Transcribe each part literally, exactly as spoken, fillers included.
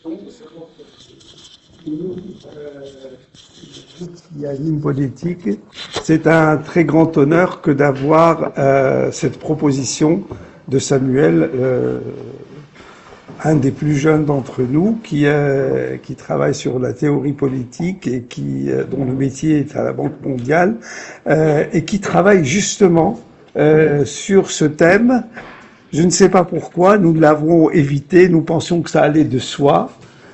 Qui anime politique, c'est un très grand honneur que d'avoir euh, cette proposition de Samuel, euh, un des plus jeunes d'entre nous, qui, euh, qui travaille sur la théorie politique et qui, euh, dont le métier est à la Banque mondiale, euh, et qui travaille justement euh, sur ce thème. Je ne sais pas pourquoi, nous l'avons évité, nous pensions que ça allait de soi.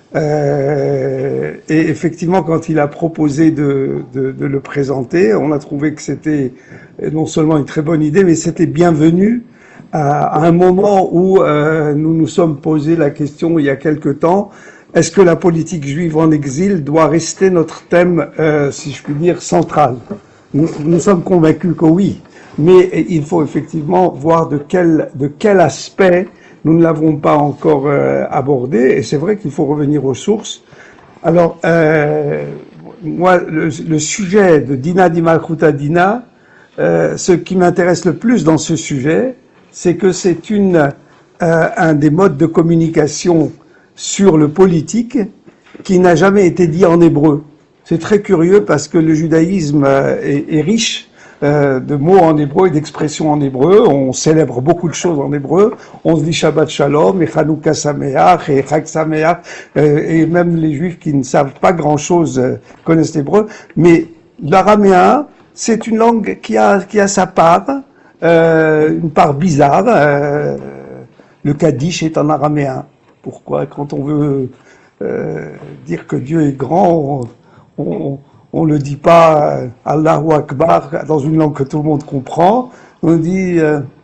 Euh, et effectivement, quand il a proposé de, de, de le présenter, on a trouvé que c'était non seulement une très bonne idée, mais c'était bienvenu à, à un moment où euh, nous nous sommes posé la question il y a quelque temps, est-ce que la politique juive en exil doit rester notre thème, euh, si je puis dire, central? Nous, nous sommes convaincus que oui, mais il faut effectivement voir de quel, de quel aspect nous ne l'avons pas encore euh, abordé, et c'est vrai qu'il faut revenir aux sources. Alors, euh, moi, le, le sujet de Dina di Malchuta Dina, euh, ce qui m'intéresse le plus dans ce sujet, c'est que c'est une euh, un des modes de communication sur le politique qui n'a jamais été dit en hébreu. C'est très curieux parce que le judaïsme euh, est, est riche Euh, de mots en hébreu et d'expressions en hébreu. On célèbre beaucoup de choses en hébreu. On se dit Shabbat Shalom et Chanukah Sameach et Chag Sameach, euh, et même les juifs qui ne savent pas grand-chose euh, connaissent l'hébreu. Mais l'araméen, c'est une langue qui a, qui a sa part, euh, une part bizarre. Euh, le Kaddish est en araméen. Pourquoi? Quand on veut euh, dire que Dieu est grand, on, on on ne dit pas euh, Allahu Akbar dans une langue que tout le monde comprend. On dit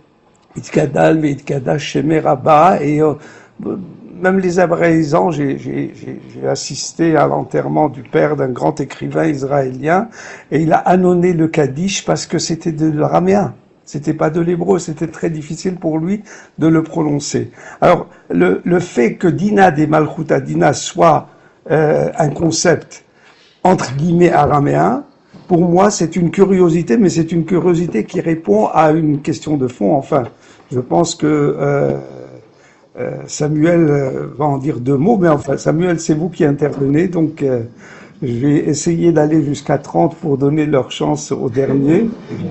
Itkadal ve Itkadash Shemer Abba, et euh, même les abraïsants, j'ai, j'ai, j'ai assisté à l'enterrement du père d'un grand écrivain israélien, et il a annonné le Kaddish parce que c'était de l'araméen. C'était pas de l'hébreu, c'était très difficile pour lui de le prononcer. Alors, le, le fait que Dina de Malchuta Dina soit euh, un concept entre guillemets araméen, pour moi c'est une curiosité, mais c'est une curiosité qui répond à une question de fond. Enfin, je pense que euh, euh, Samuel va en dire deux mots, mais enfin Samuel, c'est vous qui intervenez, donc euh, je vais essayer d'aller jusqu'à trente pour donner leur chance au dernier.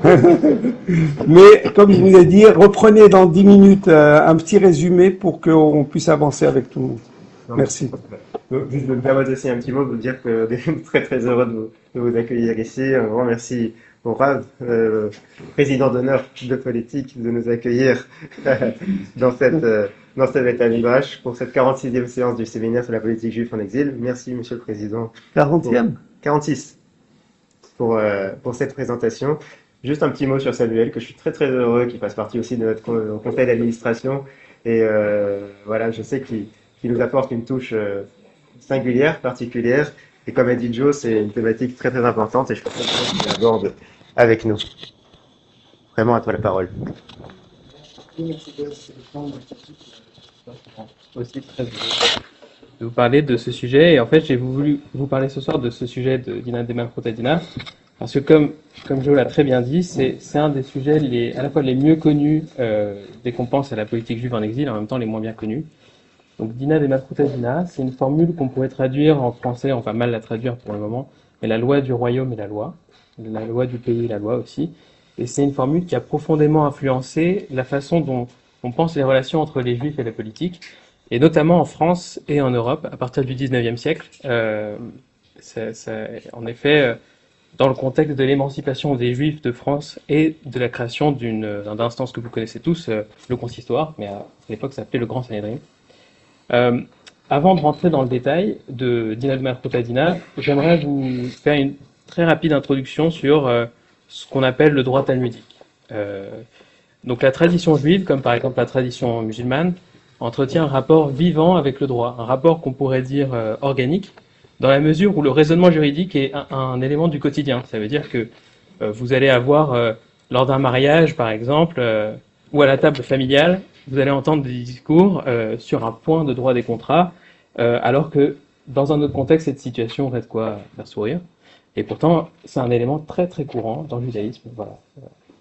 Mais comme je vous l'ai dit, reprenez dans dix minutes euh, un petit résumé pour qu'on puisse avancer avec tout le monde. Merci. Donc, juste de me permettre aussi un petit mot, de vous dire qu'on est très très heureux de vous, de vous accueillir ici. Un grand merci au Rav, euh, président d'honneur de politique, de nous accueillir dans cette euh, dans cette Beth Midrash pour cette quarante-sixième séance du séminaire sur la politique juive en exil. Merci, Monsieur le Président. quarantième quarante-six pour euh, pour cette présentation. Juste un petit mot sur Samuel, que je suis très très heureux qu'il fasse partie aussi de notre conseil d'administration. Et euh, voilà, je sais qu'il qu'il nous apporte une touche euh, singulière, particulière, et comme a dit Joe, c'est une thématique très très importante, et je pense qu'il aborde avec nous. Vraiment, à toi la parole. Aussi très heureux de vous parler de ce sujet, et en fait j'ai voulu vous parler ce soir de ce sujet de Dina de Malchuta Dina, parce que comme, comme Joe l'a très bien dit, c'est, c'est un des sujets les, à la fois les mieux connus euh, dès qu'on pense à la politique juive en exil, en même temps les moins bien connus. Donc Dina de Malchuta Dina, c'est une formule qu'on pourrait traduire en français, on va mal la traduire pour le moment, mais la loi du royaume est la loi, la loi du pays est la loi aussi, et c'est une formule qui a profondément influencé la façon dont on pense les relations entre les juifs et la politique, et notamment en France et en Europe à partir du dix-neuvième siècle. Euh, ça, ça, en effet, dans le contexte de l'émancipation des juifs de France et de la création d'une instance que vous connaissez tous, le consistoire, mais à l'époque ça s'appelait le Grand Sanhédrin. Euh, avant de rentrer dans le détail de Dina de Malchuta Dina, j'aimerais vous faire une très rapide introduction sur euh, ce qu'on appelle le droit talmudique. Euh, donc la tradition juive, comme par exemple la tradition musulmane, entretient un rapport vivant avec le droit, un rapport qu'on pourrait dire euh, organique, dans la mesure où le raisonnement juridique est un, un élément du quotidien. Ça veut dire que euh, vous allez avoir, euh, lors d'un mariage par exemple, euh, ou à la table familiale, vous allez entendre des discours euh, sur un point de droit des contrats, euh, alors que dans un autre contexte, cette situation aurait de quoi faire sourire. Et pourtant, c'est un élément très très courant dans le judaïsme. Voilà.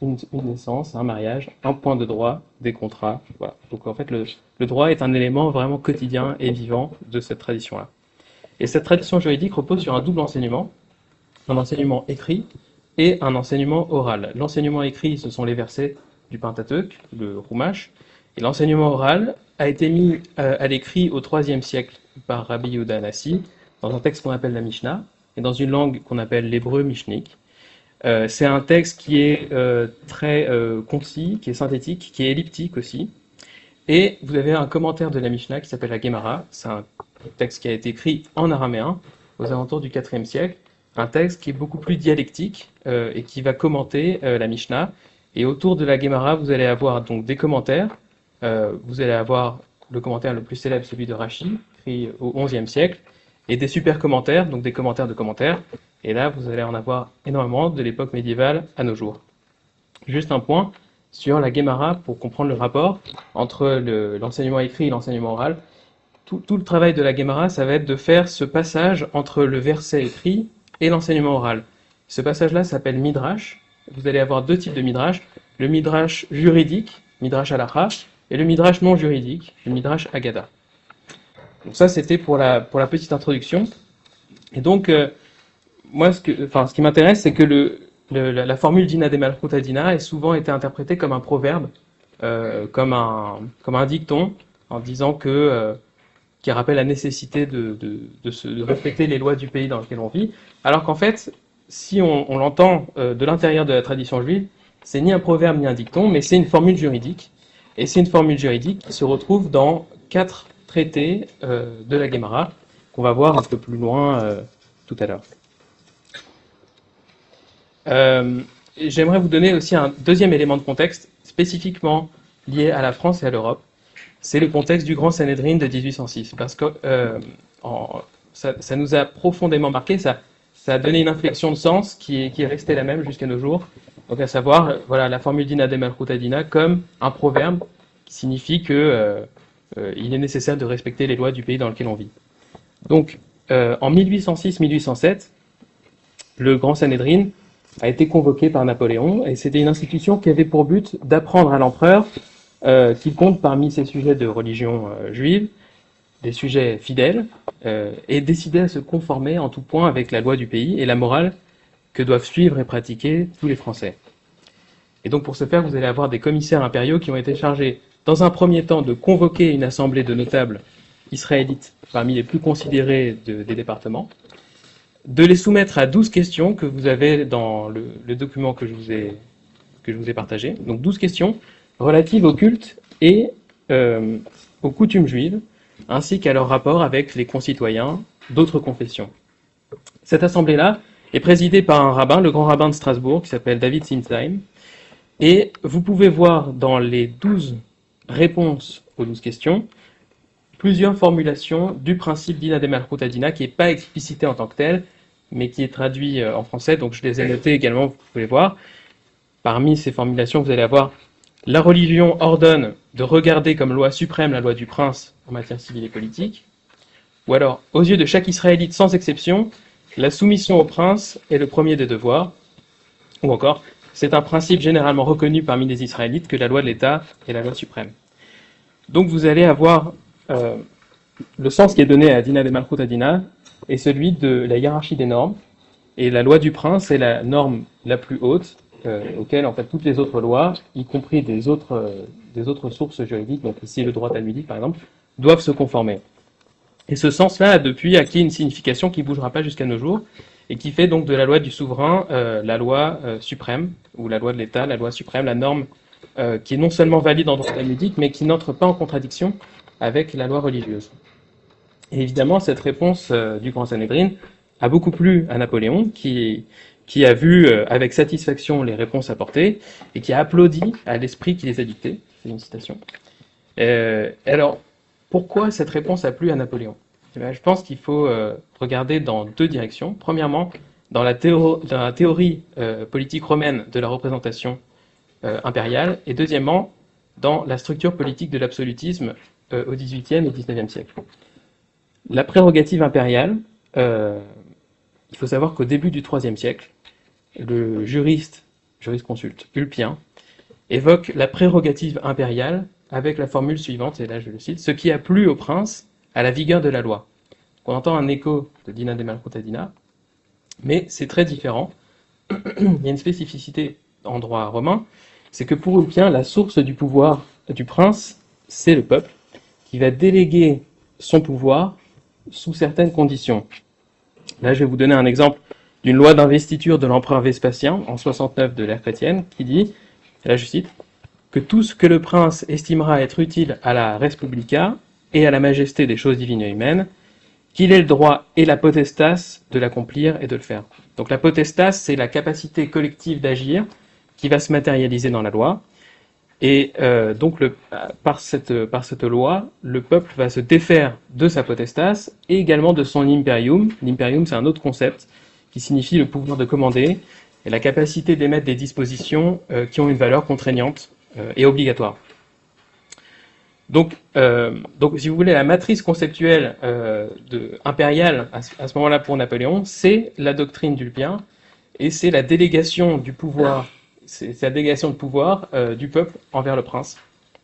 une, une naissance, un mariage, un point de droit, des contrats. Voilà. Donc en fait, le, le droit est un élément vraiment quotidien et vivant de cette tradition-là. Et cette tradition juridique repose sur un double enseignement, un enseignement écrit et un enseignement oral. L'enseignement écrit, ce sont les versets du Pentateuque, le Chumash, et l'enseignement oral a été mis euh, à l'écrit au troisième siècle par Rabbi Yehuda Hanassi, dans un texte qu'on appelle la Mishnah, et dans une langue qu'on appelle l'hébreu mishnik. Euh, c'est un texte qui est euh, très euh, concis, qui est synthétique, qui est elliptique aussi. Et vous avez un commentaire de la Mishnah qui s'appelle la Gemara. C'est un texte qui a été écrit en araméen aux alentours du quatrième siècle. Un texte qui est beaucoup plus dialectique euh, et qui va commenter euh, la Mishnah. Et autour de la Gemara, vous allez avoir donc des commentaires. Euh, vous allez avoir le commentaire le plus célèbre, celui de Rashi, écrit au onzième siècle, et des super commentaires, donc des commentaires de commentaires. Et là, vous allez en avoir énormément de l'époque médiévale à nos jours. Juste un point sur la Gemara pour comprendre le rapport entre le, l'enseignement écrit et l'enseignement oral. Tout, tout le travail de la Gemara, ça va être de faire ce passage entre le verset écrit et l'enseignement oral. Ce passage-là s'appelle Midrash. Vous allez avoir deux types de Midrash. Le Midrash juridique, Midrash Halacha, et le Midrash non juridique, le Midrash Agada. Donc ça, c'était pour la, pour la petite introduction. Et donc, euh, moi, ce, que, enfin, ce qui m'intéresse, c'est que le, le, la, la formule Dina de Malchut Dina a souvent été interprétée comme un proverbe, euh, comme, un, comme un dicton, en disant que, euh, qui rappelle la nécessité de, de, de, se, de respecter les lois du pays dans lequel on vit, alors qu'en fait, si on, on l'entend euh, de l'intérieur de la tradition juive, c'est ni un proverbe ni un dicton, mais c'est une formule juridique. Et c'est une formule juridique qui se retrouve dans quatre traités euh, de la Gemara, qu'on va voir un peu plus loin euh, tout à l'heure. Euh, j'aimerais vous donner aussi un deuxième élément de contexte, spécifiquement lié à la France et à l'Europe. C'est le contexte du Grand Sanhédrin de dix-huit cent six, parce que euh, en, ça, ça nous a profondément marqué, ça, ça a donné une inflexion de sens qui est, qui est restée la même jusqu'à nos jours. Donc à savoir, voilà, la formule Dina de Malchut Dina comme un proverbe qui signifie que euh, euh, il est nécessaire de respecter les lois du pays dans lequel on vit. Donc euh, en mille huit cent six mille huit cent sept, le Grand Sanhédrin a été convoqué par Napoléon, et c'était une institution qui avait pour but d'apprendre à l'empereur euh, qu'il compte parmi ses sujets de religion euh, juive, des sujets fidèles, euh, et décider à se conformer en tout point avec la loi du pays et la morale que doivent suivre et pratiquer tous les Français. Et donc pour ce faire, vous allez avoir des commissaires impériaux qui ont été chargés, dans un premier temps, de convoquer une assemblée de notables israélites parmi les plus considérés de, des départements, de les soumettre à douze questions que vous avez dans le, le document que je vous ai, que je vous ai partagé. Donc douze questions relatives au culte et euh, aux coutumes juives, ainsi qu'à leur rapport avec les concitoyens d'autres confessions. Cette assemblée-là est présidée par un rabbin, le grand rabbin de Strasbourg, qui s'appelle David Sinsheim, et vous pouvez voir dans les douze réponses aux douze questions plusieurs formulations du principe Dina de Malchut Dina, qui n'est pas explicité en tant que tel, mais qui est traduit en français, donc je les ai notées également, vous pouvez voir. Parmi ces formulations, vous allez avoir « La religion ordonne de regarder comme loi suprême la loi du prince en matière civile et politique », ou alors « Aux yeux de chaque Israélite sans exception, la soumission au prince est le premier des devoirs », ou encore « C'est un principe généralement reconnu parmi les Israélites que la loi de l'État est la loi suprême ». Donc vous allez avoir euh, le sens qui est donné à Dina de Malchut Dina est celui de la hiérarchie des normes, et la loi du prince est la norme la plus haute, euh, auquel en fait toutes les autres lois, y compris des autres, euh, des autres sources juridiques, donc ici le droit talmudique par exemple, doivent se conformer. Et ce sens-là a depuis acquis une signification qui ne bougera pas jusqu'à nos jours, et qui fait donc de la loi du souverain euh, la loi euh, suprême, ou la loi de l'État, la loi suprême, la norme euh, qui est non seulement valide en droit talmudique, mais qui n'entre pas en contradiction avec la loi religieuse. Et évidemment, cette réponse euh, du Grand Sanhédrin a beaucoup plu à Napoléon, qui, qui a vu euh, avec satisfaction les réponses apportées, et qui a applaudi à l'esprit qui les a dictées. C'est une citation. Euh, alors, pourquoi cette réponse a plu à Napoléon ? Eh bien, je pense qu'il faut euh, regarder dans deux directions. Premièrement, dans la, théo- dans la théorie euh, politique romaine de la représentation euh, impériale, et deuxièmement, dans la structure politique de l'absolutisme euh, au dix-huitième et dix-neuvième siècle. La prérogative impériale, euh, il faut savoir qu'au début du troisième siècle, le juriste jurisconsulte ulpien, évoque la prérogative impériale avec la formule suivante, et là je le cite, « Ce qui a plu au prince à la vigueur de la loi ». On entend un écho de Dina de Malcontadina, mais c'est très différent. Il y a une spécificité en droit romain, c'est que pour Ulpien, la source du pouvoir du prince, c'est le peuple, qui va déléguer son pouvoir sous certaines conditions. Là, je vais vous donner un exemple d'une loi d'investiture de l'empereur Vespasien en soixante-neuf de l'ère chrétienne, qui dit, et là je cite, que tout ce que le prince estimera être utile à la res publica et à la majesté des choses divines et humaines, qu'il ait le droit et la potestas de l'accomplir et de le faire. Donc la potestas, c'est la capacité collective d'agir qui va se matérialiser dans la loi. Et euh, donc le, par, cette, par cette loi, le peuple va se défaire de sa potestas et également de son imperium. L'imperium, c'est un autre concept qui signifie le pouvoir de commander et la capacité d'émettre des dispositions euh, qui ont une valeur contraignante euh, et obligatoire. Donc, euh, donc, si vous voulez, la matrice conceptuelle euh, de, impériale à ce, à ce moment-là pour Napoléon, c'est la doctrine d'Ulpien et c'est la délégation du pouvoir, c'est la délégation de pouvoir euh, du peuple envers le prince.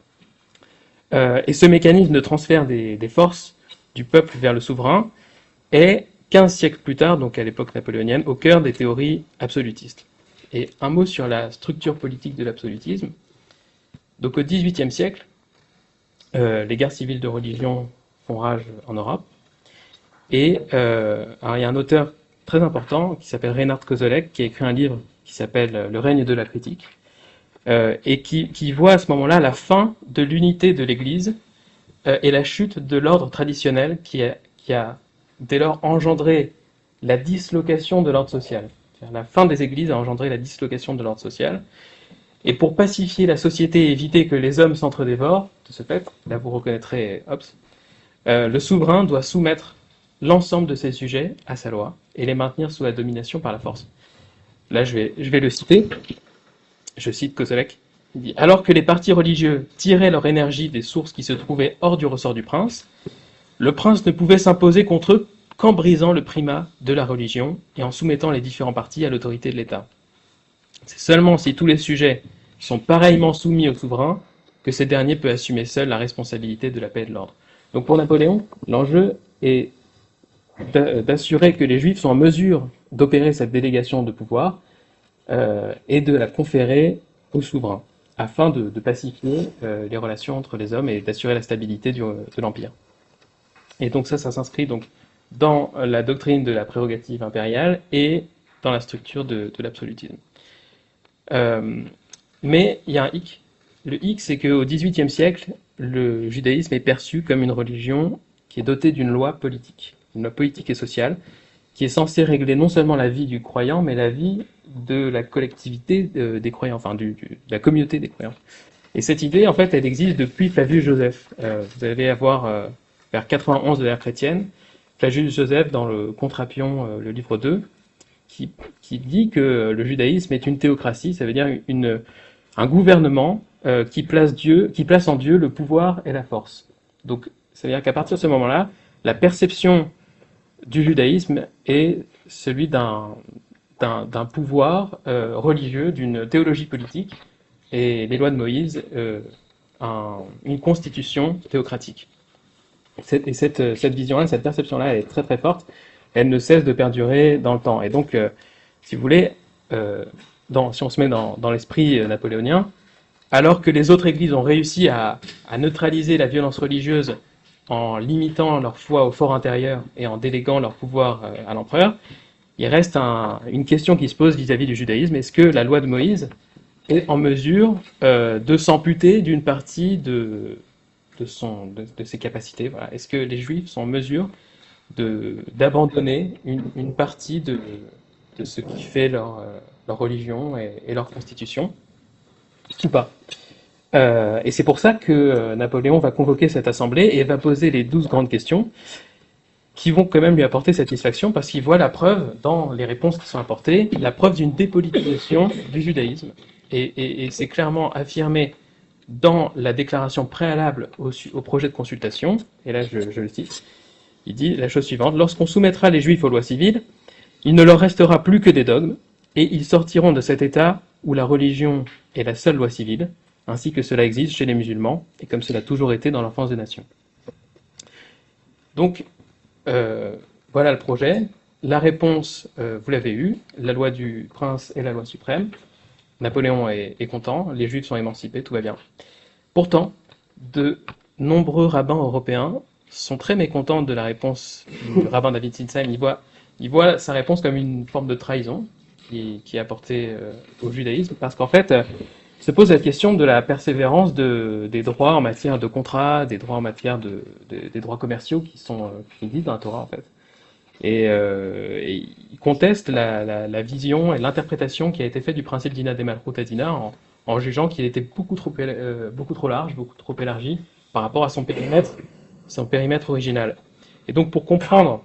Euh, et ce mécanisme de transfert des, des forces du peuple vers le souverain est, quinze siècles plus tard, donc à l'époque napoléonienne, au cœur des théories absolutistes. Et un mot sur la structure politique de l'absolutisme. Donc au dix-huitième siècle, Euh, les guerres civiles de religion font rage en Europe. Et euh, alors il y a un auteur très important qui s'appelle Reinhard Koselleck, qui a écrit un livre qui s'appelle Le règne de la critique, euh, et qui, qui voit à ce moment-là la fin de l'unité de l'Église euh, et la chute de l'ordre traditionnel qui a, qui a dès lors engendré la dislocation de l'ordre social. La fin des églises a engendré la dislocation de l'ordre social. Et pour pacifier la société et éviter que les hommes s'entre-dévorent, de ce fait, là vous reconnaîtrez Hobbes, euh, le souverain doit soumettre l'ensemble de ses sujets à sa loi et les maintenir sous la domination par la force. Là je vais, je vais le citer, je cite Koselleck, il dit « Alors que les partis religieux tiraient leur énergie des sources qui se trouvaient hors du ressort du prince, le prince ne pouvait s'imposer contre eux qu'en brisant le primat de la religion et en soumettant les différents partis à l'autorité de l'État. C'est seulement si tous les sujets sont pareillement soumis au souverain que ce dernier peut assumer seul la responsabilité de la paix et de l'ordre. » Donc pour Napoléon, l'enjeu est d'assurer que les Juifs sont en mesure d'opérer cette délégation de pouvoir euh, et de la conférer au souverain, afin de, de pacifier euh, les relations entre les hommes et d'assurer la stabilité du, de l'Empire. Et donc ça, ça s'inscrit donc dans la doctrine de la prérogative impériale et dans la structure de, de l'absolutisme. Euh, mais il y a un hic. Le hic, c'est qu'au dix-huitième siècle, le judaïsme est perçu comme une religion qui est dotée d'une loi politique, une loi politique et sociale, qui est censée régler non seulement la vie du croyant, mais la vie de la collectivité des croyants, enfin du, du, de la communauté des croyants. Et cette idée, en fait, elle existe depuis Flavius Joseph. Euh, vous allez avoir euh, vers quatre-vingt-onze de l'ère chrétienne, Flavius Joseph dans le Contrapion, euh, le livre deux, qui, qui dit que le judaïsme est une théocratie, ça veut dire une, un gouvernement euh, qui place Dieu, qui place en Dieu le pouvoir et la force. Donc, ça veut dire qu'à partir de ce moment-là, la perception du judaïsme est celui d'un d'un, d'un pouvoir euh, religieux, d'une théologie politique, et les lois de Moïse, euh, un, une constitution théocratique. Cette, et cette, cette vision-là, cette perception-là, elle est très très forte. Elle ne cesse de perdurer dans le temps. Et donc, euh, si vous voulez, euh, dans, si on se met dans, dans l'esprit napoléonien, alors que les autres églises ont réussi à, à neutraliser la violence religieuse en limitant leur foi au fort intérieur et en déléguant leur pouvoir euh, à l'empereur, il reste un, une question qui se pose vis-à-vis du judaïsme. Est-ce que la loi de Moïse est en mesure euh, de s'amputer d'une partie de, de, son, de, de ses capacités? Voilà. Est-ce que les Juifs sont en mesure de, d'abandonner une, une partie de, de ce qui fait leur, euh, leur religion et, et leur constitution, ou pas? Euh, et c'est pour ça que euh, Napoléon va convoquer cette assemblée et va poser les douze grandes questions qui vont quand même lui apporter satisfaction, parce qu'il voit la preuve, dans les réponses qui sont apportées, la preuve d'une dépolitisation du judaïsme. Et, et, et c'est clairement affirmé dans la déclaration préalable au, au projet de consultation, et là je, je le cite, il dit la chose suivante: « Lorsqu'on soumettra les Juifs aux lois civiles, il ne leur restera plus que des dogmes, et ils sortiront de cet état où la religion est la seule loi civile, ainsi que cela existe chez les musulmans, et comme cela a toujours été dans l'enfance des nations. Donc, euh, voilà le projet. La réponse, euh, vous l'avez eue, la loi du prince est la loi suprême. Napoléon est, est content, les Juifs sont émancipés, tout va bien. Pourtant, de nombreux rabbins européens sont très mécontents de la réponse du rabbin David Sinsheim. Il voit, il voit sa réponse comme une forme de trahison qui, qui est apportée euh, au judaïsme, parce qu'en fait, euh, se pose la question de la persévérance de, des droits en matière de contrat, des droits en matière de, de des droits commerciaux qui sont euh, qui existent dans la Torah en fait. Et, euh, et il conteste la, la, la vision et l'interprétation qui a été faite du principe d'Ina de Malchut Adina en, en jugeant qu'il était beaucoup trop, euh, beaucoup trop large, beaucoup trop élargi par rapport à son périmètre, son périmètre original. Et donc pour comprendre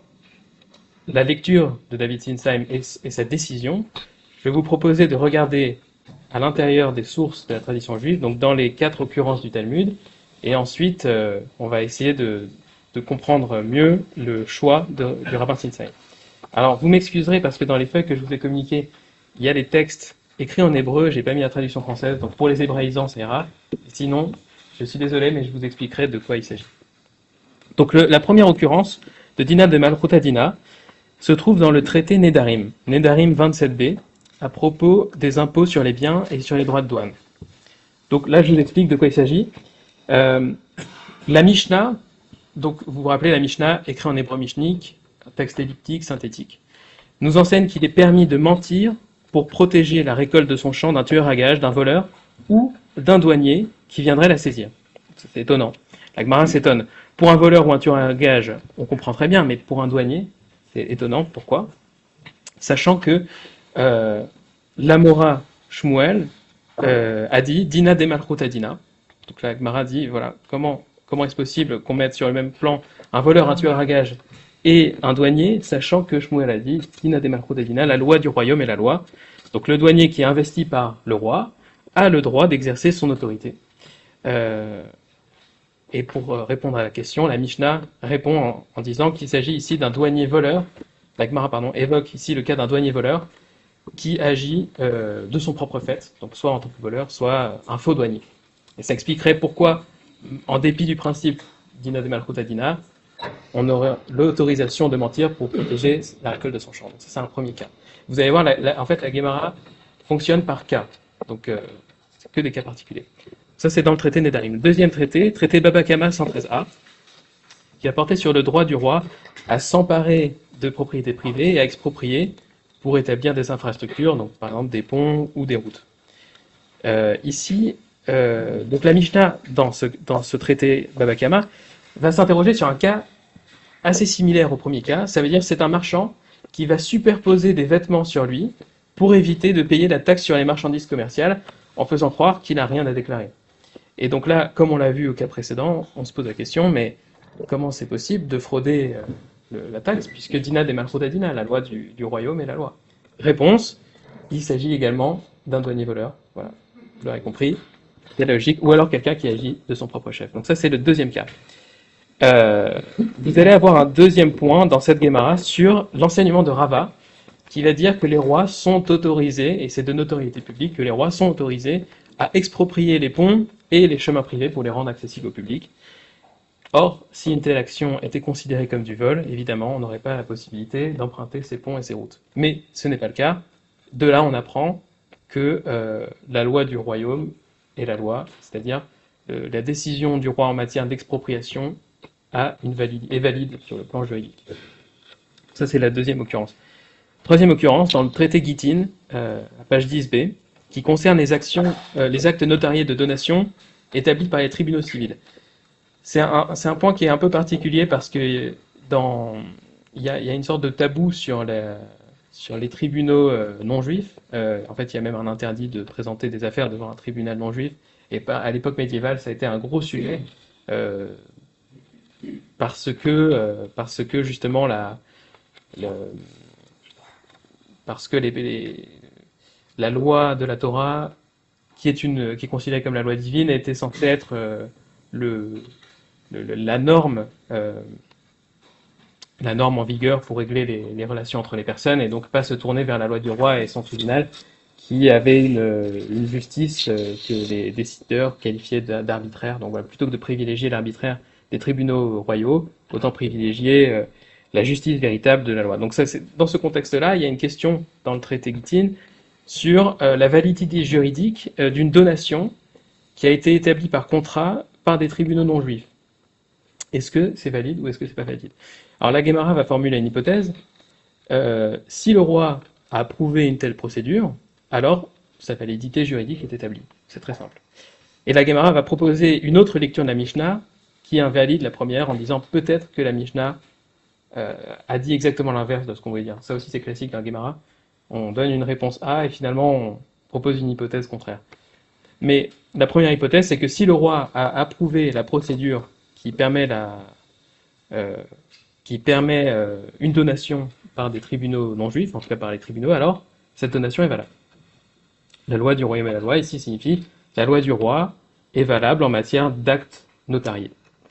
la lecture de David Sinsheim et, et sa décision, je vais vous proposer de regarder à l'intérieur des sources de la tradition juive, donc dans les quatre occurrences du Talmud, et ensuite euh, on va essayer de de comprendre mieux le choix de, du rabbin Sinsheim. Alors, vous m'excuserez parce que dans les feuilles que je vous ai communiquées, il y a des textes écrits en hébreu, j'ai pas mis la traduction française, donc pour les hébraïsants, ça ira. Sinon, je suis désolé, mais je vous expliquerai de quoi il s'agit. Donc, le, la première occurrence de Dina de Malchut Adina se trouve dans le traité Nedarim, Nedarim vingt-sept b, à propos des impôts sur les biens et sur les droits de douane. Donc là, je vous explique de quoi il s'agit. Euh, la Mishnah, donc, vous vous rappelez, la Mishnah, écrit en hébreu mishnique, un texte elliptique, synthétique, nous enseigne qu'il est permis de mentir pour protéger la récolte de son champ d'un tueur à gages, d'un voleur ou d'un douanier qui viendrait la saisir. C'est étonnant. La Gemara s'étonne. Pour un voleur ou un tueur à gages, on comprend très bien, mais pour un douanier, c'est étonnant. Pourquoi ? Sachant que euh, l'Amora Shmuel euh, a dit Dina de Malchut Adina. Donc la Gemara dit, voilà, comment... Comment est-ce possible qu'on mette sur le même plan un voleur, un tueur à gages et un douanier, sachant que Shmuel a dit, Dina de Malchut Adina, la loi du royaume est la loi. Donc le douanier qui est investi par le roi a le droit d'exercer son autorité. Euh, et pour répondre à la question, la Mishnah répond en, en disant qu'il s'agit ici d'un douanier voleur. La Gemara, pardon, évoque ici le cas d'un douanier voleur qui agit euh, de son propre fait, donc soit en tant que voleur, soit un faux douanier. Et ça expliquerait pourquoi, en dépit du principe d'Ina de Malchut Adina, on aurait l'autorisation de mentir pour protéger la récolte de son champ. Donc ça, c'est un premier cas. Vous allez voir, la, la, en fait, la Gemara fonctionne par cas. Donc, euh, c'est que des cas particuliers. Ça, c'est dans le traité Nedarim. Le deuxième traité, traité Baba Kama cent treize a, qui a porté sur le droit du roi à s'emparer de propriétés privées et à exproprier pour établir des infrastructures, donc par exemple des ponts ou des routes. Euh, ici, Euh, donc la Mishnah, dans ce, dans ce traité Baba Kama, va s'interroger sur un cas assez similaire au premier cas. Ça veut dire que c'est un marchand qui va superposer des vêtements sur lui pour éviter de payer la taxe sur les marchandises commerciales en faisant croire qu'il n'a rien à déclarer. Et donc là, comme on l'a vu au cas précédent, on se pose la question, mais comment c'est possible de frauder euh, le, la taxe, puisque Dina de Malchut Adina, la loi du, du royaume est la loi. Réponse, il s'agit également d'un douanier voleur. Voilà, vous l'aurez compris. C'est la logique, ou alors quelqu'un qui agit de son propre chef. Donc ça, c'est le deuxième cas. Euh, vous allez avoir un deuxième point dans cette Gemara sur l'enseignement de Rava, qui va dire que les rois sont autorisés, et c'est de notoriété publique, que les rois sont autorisés à exproprier les ponts et les chemins privés pour les rendre accessibles au public. Or, si une telle action était considérée comme du vol, évidemment, on n'aurait pas la possibilité d'emprunter ces ponts et ces routes. Mais ce n'est pas le cas. De là, on apprend que euh, la loi du royaume et la loi, c'est-à-dire euh, la décision du roi en matière d'expropriation a une valide, est valide sur le plan juridique. Ça, c'est la deuxième occurrence. Troisième occurrence, dans le traité Gittin, euh, à page dix b, qui concerne les actions, euh, les actes notariés de donation établis par les tribunaux civils. C'est un, c'est un point qui est un peu particulier parce que dans, il y a, il y a une sorte de tabou sur la, sur les tribunaux euh, non-juifs. Euh, en fait, il y a même un interdit de présenter des affaires devant un tribunal non-juif. Et pas, à l'époque médiévale, ça a été un gros sujet euh, parce que, euh, parce que justement la, le, parce que les, les, la loi de la Torah, qui est une, qui est considérée comme la loi divine, était censée être euh, le, le, la norme. Euh, la norme en vigueur pour régler les, les relations entre les personnes, et donc pas se tourner vers la loi du roi et son tribunal, qui avait une, une justice euh, que les décideurs qualifiaient d'a- d'arbitraire. Donc voilà, plutôt que de privilégier l'arbitraire des tribunaux royaux, autant privilégier euh, la justice véritable de la loi. Donc ça, c'est, dans ce contexte-là, il y a une question dans le traité Gittin sur euh, la validité juridique euh, d'une donation qui a été établie par contrat par des tribunaux non juifs. Est-ce que c'est valide ou est-ce que c'est pas valide? Alors la Guémara va formuler une hypothèse. Euh, si le roi a approuvé une telle procédure, alors sa validité juridique est établie. C'est très simple. Et la Guémara va proposer une autre lecture de la Mishnah qui invalide la première en disant peut-être que la Mishnah euh, a dit exactement l'inverse de ce qu'on voulait dire. Ça aussi c'est classique dans la Guémara. On donne une réponse A et finalement on propose une hypothèse contraire. Mais la première hypothèse, c'est que si le roi a approuvé la procédure qui permet, la, euh, qui permet euh, une donation par des tribunaux non juifs, en tout cas par les tribunaux, alors cette donation est valable. La loi du royaume et la loi, ici, signifie la loi du roi est valable en matière d'actes notariés.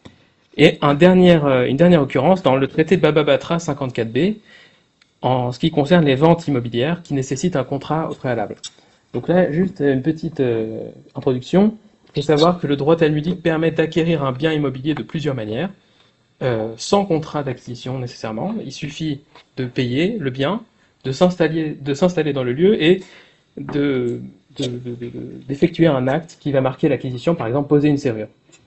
Et un dernier, euh, une dernière occurrence dans le traité de Baba Batra cinquante-quatre b, en ce qui concerne les ventes immobilières qui nécessitent un contrat au préalable. Donc là, juste une petite euh, introduction. Il faut savoir que le droit talmudique permet d'acquérir un bien immobilier de plusieurs manières, euh, sans contrat d'acquisition nécessairement. Il suffit de payer le bien, de s'installer, de s'installer dans le lieu et de, de, de, de, d'effectuer un acte qui va marquer l'acquisition, par exemple poser une serrure.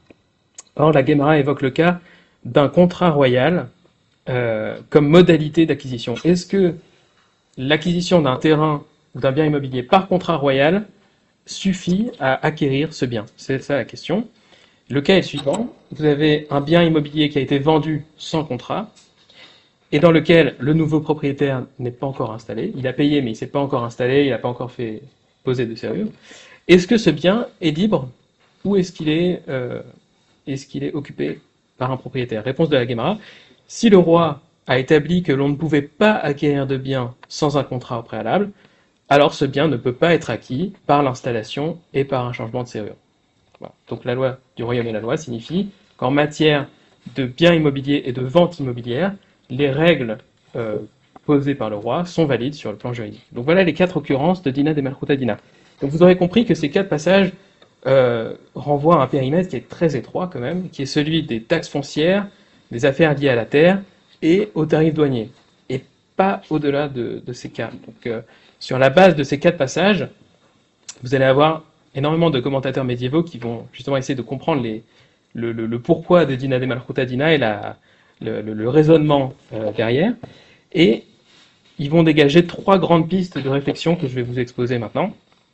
Or, la Guémara évoque le cas d'un contrat royal euh, comme modalité d'acquisition. Est-ce que l'acquisition d'un terrain ou d'un bien immobilier par contrat royal suffit à acquérir ce bien? C'est ça la question. Le cas est le suivant. Vous avez un bien immobilier qui a été vendu sans contrat et dans lequel le nouveau propriétaire n'est pas encore installé. Il a payé mais il ne s'est pas encore installé, il n'a pas encore fait poser de serrure. Est-ce que ce bien est libre ou est-ce qu'il est, euh, est-ce qu'il est occupé par un propriétaire? Réponse de la Guémara. Si le roi a établi que l'on ne pouvait pas acquérir de bien sans un contrat au préalable, alors ce bien ne peut pas être acquis par l'installation et par un changement de serrure. Voilà. Donc la loi du royaume et la loi signifie qu'en matière de biens immobiliers et de vente immobilière, les règles euh, posées par le roi sont valides sur le plan juridique. Donc voilà les quatre occurrences de Dina de Malchuta Dina. Donc vous aurez compris que ces quatre passages euh, renvoient à un périmètre qui est très étroit quand même, qui est celui des taxes foncières, des affaires liées à la terre et aux tarifs douaniers, et pas au-delà de, de ces cas. Donc euh, sur la base de ces quatre passages, vous allez avoir énormément de commentateurs médiévaux qui vont justement essayer de comprendre les, le, le, le pourquoi de Dina de Malchuta Dina et la, le, le, le raisonnement euh, derrière. Et ils vont dégager trois grandes pistes de réflexion que je vais vous exposer maintenant.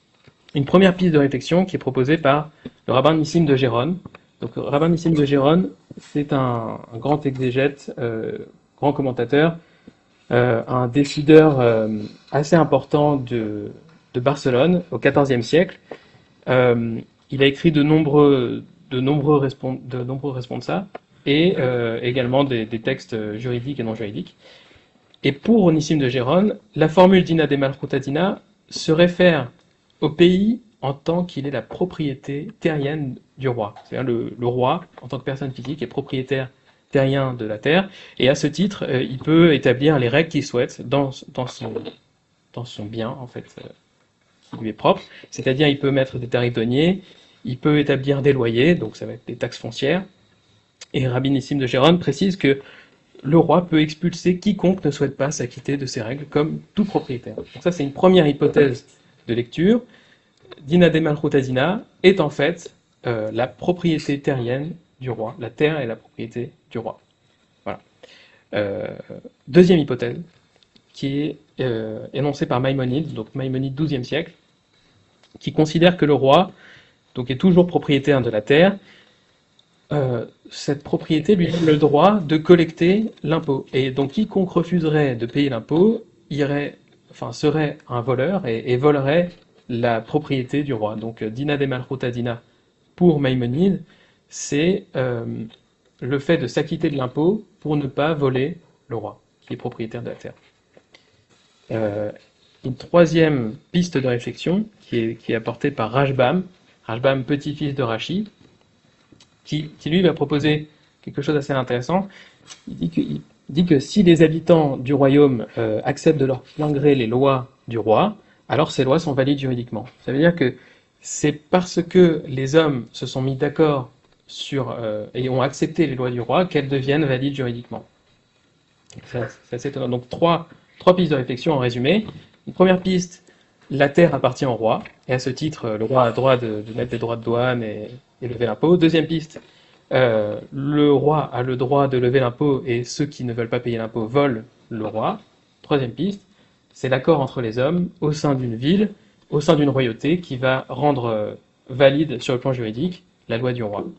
Une première piste de réflexion qui est proposée par le rabbin Nissim de Gérone. Donc le rabbin Nissim de Gérone, c'est un, un grand exégète, euh, grand commentateur, euh, un décideur euh, assez important de, de Barcelone au quatorzième siècle. Euh, il a écrit de nombreux, de nombreux, respons- de nombreux responsa et euh, également des, des textes juridiques et non juridiques. Et pour Nissim de Gérone, la formule Dina de Malchuta Dina se réfère au pays en tant qu'il est la propriété terrienne du roi. C'est-à-dire le, le roi, en tant que personne physique, est propriétaire terrien de la terre, et à ce titre, euh, il peut établir les règles qu'il souhaite dans, dans, son, dans son bien, en fait, euh, qui lui est propre. C'est-à-dire, il peut mettre des tarifs douaniers, il peut établir des loyers, donc ça va être des taxes foncières. Et Rabbi Nissim de Gérone précise que le roi peut expulser quiconque ne souhaite pas s'acquitter de ces règles, comme tout propriétaire. Donc ça, c'est une première hypothèse de lecture. Dina de Malchuta Dina est en fait euh, la propriété terrienne du roi. La terre est la propriété du roi. Voilà. Euh, deuxième hypothèse, qui est euh, énoncée par Maïmonide, donc Maïmonide douzième siècle, qui considère que le roi donc, est toujours propriétaire de la terre. Euh, cette propriété lui donne le droit de collecter l'impôt. Et donc quiconque refuserait de payer l'impôt irait, enfin, serait un voleur et, et volerait la propriété du roi. Donc Dina de Malchuta Dina pour Maïmonide, c'est euh, le fait de s'acquitter de l'impôt pour ne pas voler le roi, qui est propriétaire de la terre. Euh, une troisième piste de réflexion qui est, qui est apportée par Rashbam, Rashbam petit-fils de Rashi, Qui, qui lui va proposer quelque chose d'assez intéressant. Il dit que, il dit que si les habitants du royaume euh, acceptent de leur plein gré les lois du roi, alors ces lois sont valides juridiquement. Ça veut dire que c'est parce que les hommes se sont mis d'accord sur euh, et ont accepté les lois du roi qu'elles deviennent valides juridiquement. Ça, c'est assez étonnant. Donc trois, trois pistes de réflexion en résumé. Une première piste, la terre appartient au roi, et à ce titre, le roi a le droit de, de mettre des droits de douane et, et lever l'impôt. Deuxième piste, euh, le roi a le droit de lever l'impôt, et ceux qui ne veulent pas payer l'impôt volent le roi. Troisième piste, c'est l'accord entre les hommes au sein d'une ville, au sein d'une royauté, qui va rendre euh, valide sur le plan juridique la loi du roi.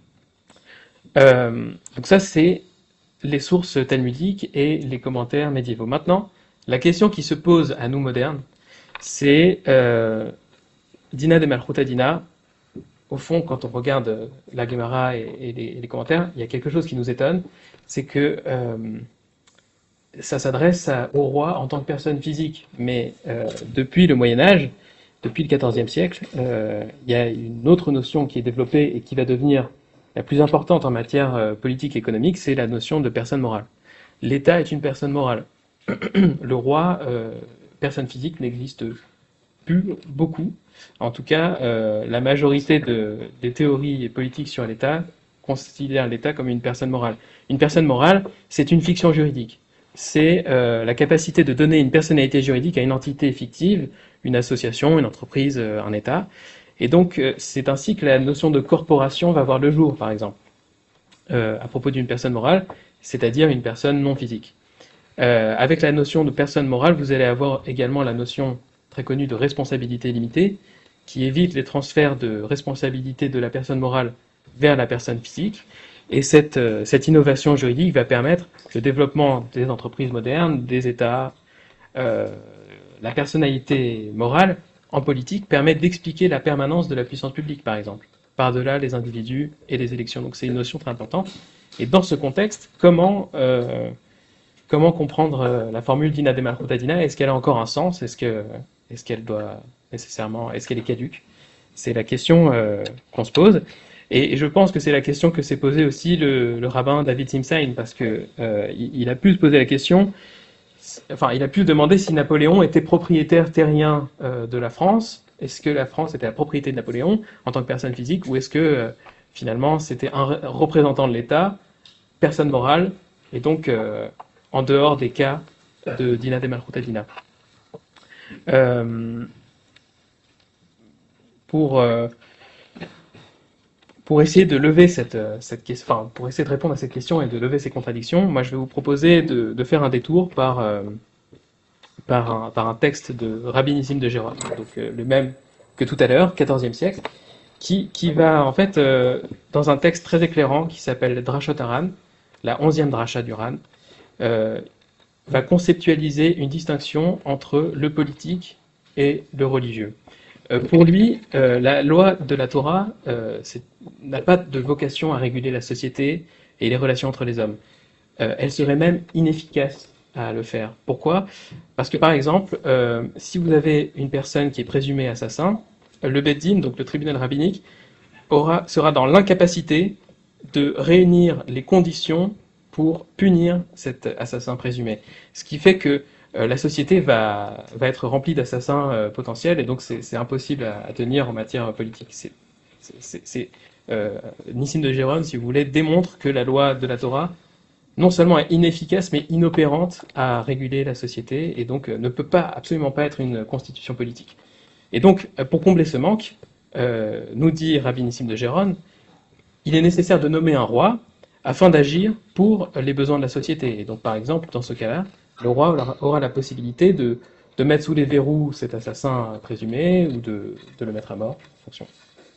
Euh, donc ça, c'est les sources talmudiques et les commentaires médiévaux. Maintenant, la question qui se pose à nous modernes, c'est euh, Dina de Malchuta Dina. Au fond, quand on regarde la Gemara et, et, les, et les commentaires, il y a quelque chose qui nous étonne, c'est que euh, ça s'adresse à- au roi en tant que personne physique. Mais euh, depuis le Moyen Âge, depuis le quatorzième siècle, euh, il y a une autre notion qui est développée et qui va devenir la plus importante en matière euh, politique et économique, c'est la notion de personne morale. L'État est une personne morale. Le roi, euh, personne physique, n'existe plus beaucoup. En tout cas, euh, la majorité de- des théories politiques sur l'État considèrent l'État comme une personne morale. Une personne morale, c'est une fiction juridique. C'est euh, la capacité de donner une personnalité juridique à une entité fictive, une association, une entreprise, euh, un État. Et donc, euh, c'est ainsi que la notion de corporation va voir le jour, par exemple, euh, à propos d'une personne morale, c'est-à-dire une personne non physique. Euh, avec la notion de personne morale, vous allez avoir également la notion très connue de responsabilité limitée, qui évite les transferts de responsabilité de la personne morale vers la personne physique. Et cette, euh, cette innovation juridique va permettre le développement des entreprises modernes, des États. Euh, la personnalité morale en politique permet d'expliquer la permanence de la puissance publique, par exemple, par-delà les individus et les élections. Donc c'est une notion très importante. Et dans ce contexte, comment euh, comment comprendre euh, la formule Dina de Malchuta Dina? Est-ce qu'elle a encore un sens? Est-ce que, est-ce qu'elle doit nécessairement, est-ce qu'elle est caduque? C'est la question euh, qu'on se pose. Et, et je pense que c'est la question que s'est posée aussi le, le rabbin David Simsain, parce que euh, il, il a pu se poser la question, enfin, il a pu se demander si Napoléon était propriétaire terrien euh, de la France. Est-ce que la France était la propriété de Napoléon en tant que personne physique, ou est-ce que euh, finalement c'était un re- représentant de l'État, personne morale, et donc euh, en dehors des cas de Dina de Malchuta Dina. Euh, pour, euh, pour essayer de lever cette, euh, cette question, enfin, pour essayer de répondre à cette question et de lever ces contradictions, moi je vais vous proposer de, de faire un détour par, euh, par, un, par un texte de Rabbi Nissim de Gérone, donc euh, le même que tout à l'heure, quatorzième siècle, qui, qui va en fait, euh, dans un texte très éclairant qui s'appelle Drashot Haran, la onzième dracha du Ran, euh, va conceptualiser une distinction entre le politique et le religieux. Euh, pour lui, euh, la loi de la Torah euh, c'est- n'a pas de vocation à réguler la société et les relations entre les hommes. Euh, elle serait même inefficace à le faire. Pourquoi? Parce que par exemple, euh, si vous avez une personne qui est présumée assassin, le Beth Din, donc le tribunal rabbinique, aura, sera dans l'incapacité de réunir les conditions pour punir cet assassin présumé. Ce qui fait que euh, la société va, va être remplie d'assassins euh, potentiels, et donc c'est c'est impossible à, à tenir en matière politique. C'est, c'est, c'est- c'est, euh, Nissim de Jérôme, si vous voulez, démontre que la loi de la Torah non seulement est inefficace, mais inopérante à réguler la société, et donc euh, ne peut pas, absolument pas être une constitution politique. Et donc, euh, pour combler ce manque, euh, nous dit Rabbi Nissim de Gérone, il est nécessaire de nommer un roi afin d'agir pour les besoins de la société. Et donc, par exemple, dans ce cas-là, le roi aura- aura la possibilité de, de mettre sous les verrous cet assassin présumé ou de, de le mettre à mort, en fonction.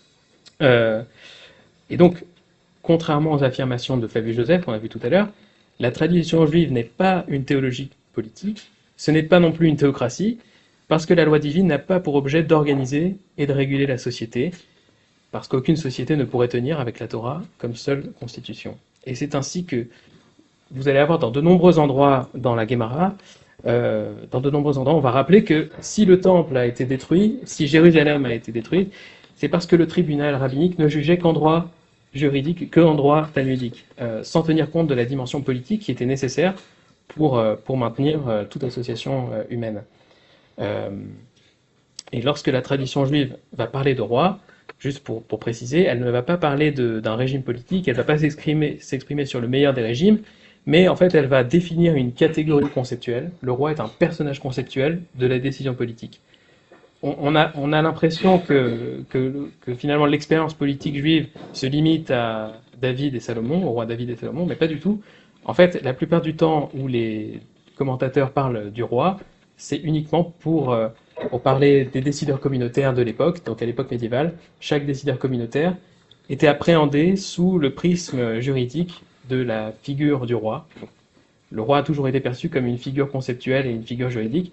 Euh, et donc, contrairement aux affirmations de Flavius Joseph, qu'on a vu tout à l'heure, la tradition juive n'est pas une théologie politique, ce n'est pas non plus une théocratie, parce que la loi divine n'a pas pour objet d'organiser et de réguler la société, parce qu'aucune société ne pourrait tenir avec la Torah comme seule constitution. Et c'est ainsi que vous allez avoir dans de nombreux endroits dans la Guémara, euh, dans de nombreux endroits, on va rappeler que si le temple a été détruit, si Jérusalem a été détruite, c'est parce que le tribunal rabbinique ne jugeait qu'en droit juridique, qu'en droit talmudique, euh, sans tenir compte de la dimension politique qui était nécessaire pour, euh, pour maintenir euh, toute association euh, humaine. Euh, Et lorsque la tradition juive va parler de roi, juste pour, pour préciser, elle ne va pas parler de- d'un régime politique, elle ne va pas s'exprimer, s'exprimer sur le meilleur des régimes, mais en fait elle va définir une catégorie conceptuelle. Le roi est un personnage conceptuel de la décision politique. On, on a, on a l'impression que, que, que finalement l'expérience politique juive se limite à David et Salomon, au roi David et Salomon, mais pas du tout. En fait, la plupart du temps où les commentateurs parlent du roi, c'est uniquement pour, euh, pour parler des décideurs communautaires de l'époque, donc à l'époque médiévale. Chaque décideur communautaire était appréhendé sous le prisme juridique de la figure du roi. Le roi a toujours été perçu comme une figure conceptuelle et une figure juridique,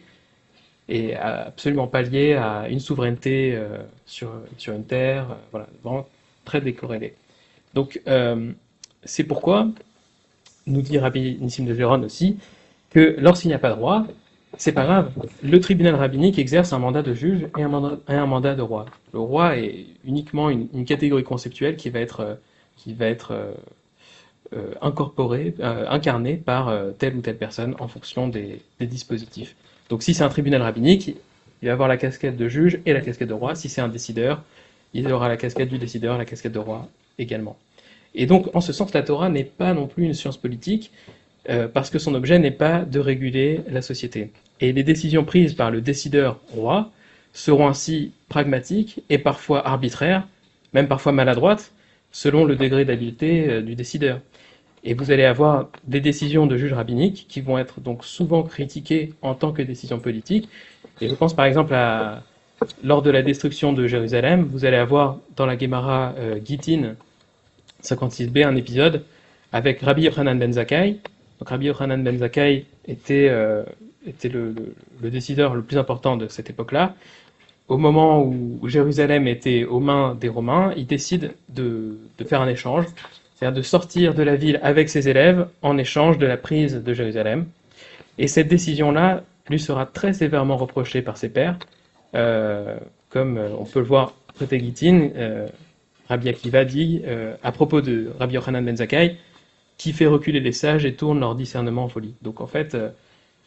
et absolument pas lié à une souveraineté euh, sur, sur une terre, euh, voilà, vraiment très décorrélé. Donc, euh, c'est pourquoi, nous dit Rabbi Nissim de Gérone aussi, que lorsqu'il n'y a pas de roi, c'est pas grave. Le tribunal rabbinique exerce un mandat de juge et un mandat, et un mandat de roi. Le roi est uniquement une, une catégorie conceptuelle qui va être, euh, qui va être euh, euh, incorporée, euh, incarnée par euh, telle ou telle personne en fonction des, des dispositifs. Donc si c'est un tribunal rabbinique, il va avoir la casquette de juge et la casquette de roi. Si c'est un décideur, il aura la casquette du décideur, la casquette de roi également. Et donc, en ce sens, la Torah n'est pas non plus une science politique, euh, parce que son objet n'est pas de réguler la société. Et les décisions prises par le décideur roi seront ainsi pragmatiques et parfois arbitraires, même parfois maladroites, selon le degré d'habileté euh, du décideur. Et vous allez avoir des décisions de juges rabbiniques qui vont être donc souvent critiquées en tant que décisions politiques. Et je pense par exemple à, lors de la destruction de Jérusalem, vous allez avoir dans la Gemara euh, Gittin cinquante-six b un épisode avec Rabbi Yochanan ben Zakkai. Donc Rabbi Yochanan ben Zakkai était, euh, était le, le, le décideur le plus important de cette époque-là. Au moment où Jérusalem était aux mains des Romains, il décide de, de faire un échange, c'est-à-dire de sortir de la ville avec ses élèves en échange de la prise de Jérusalem. Et cette décision-là lui sera très sévèrement reprochée par ses pairs, euh, comme on peut le voir côté Gittin, euh, Rabbi Akiva dit euh, à propos de Rabbi Yochanan ben Zakkai, qui fait reculer les sages et tourne leur discernement en folie. Donc en fait, euh,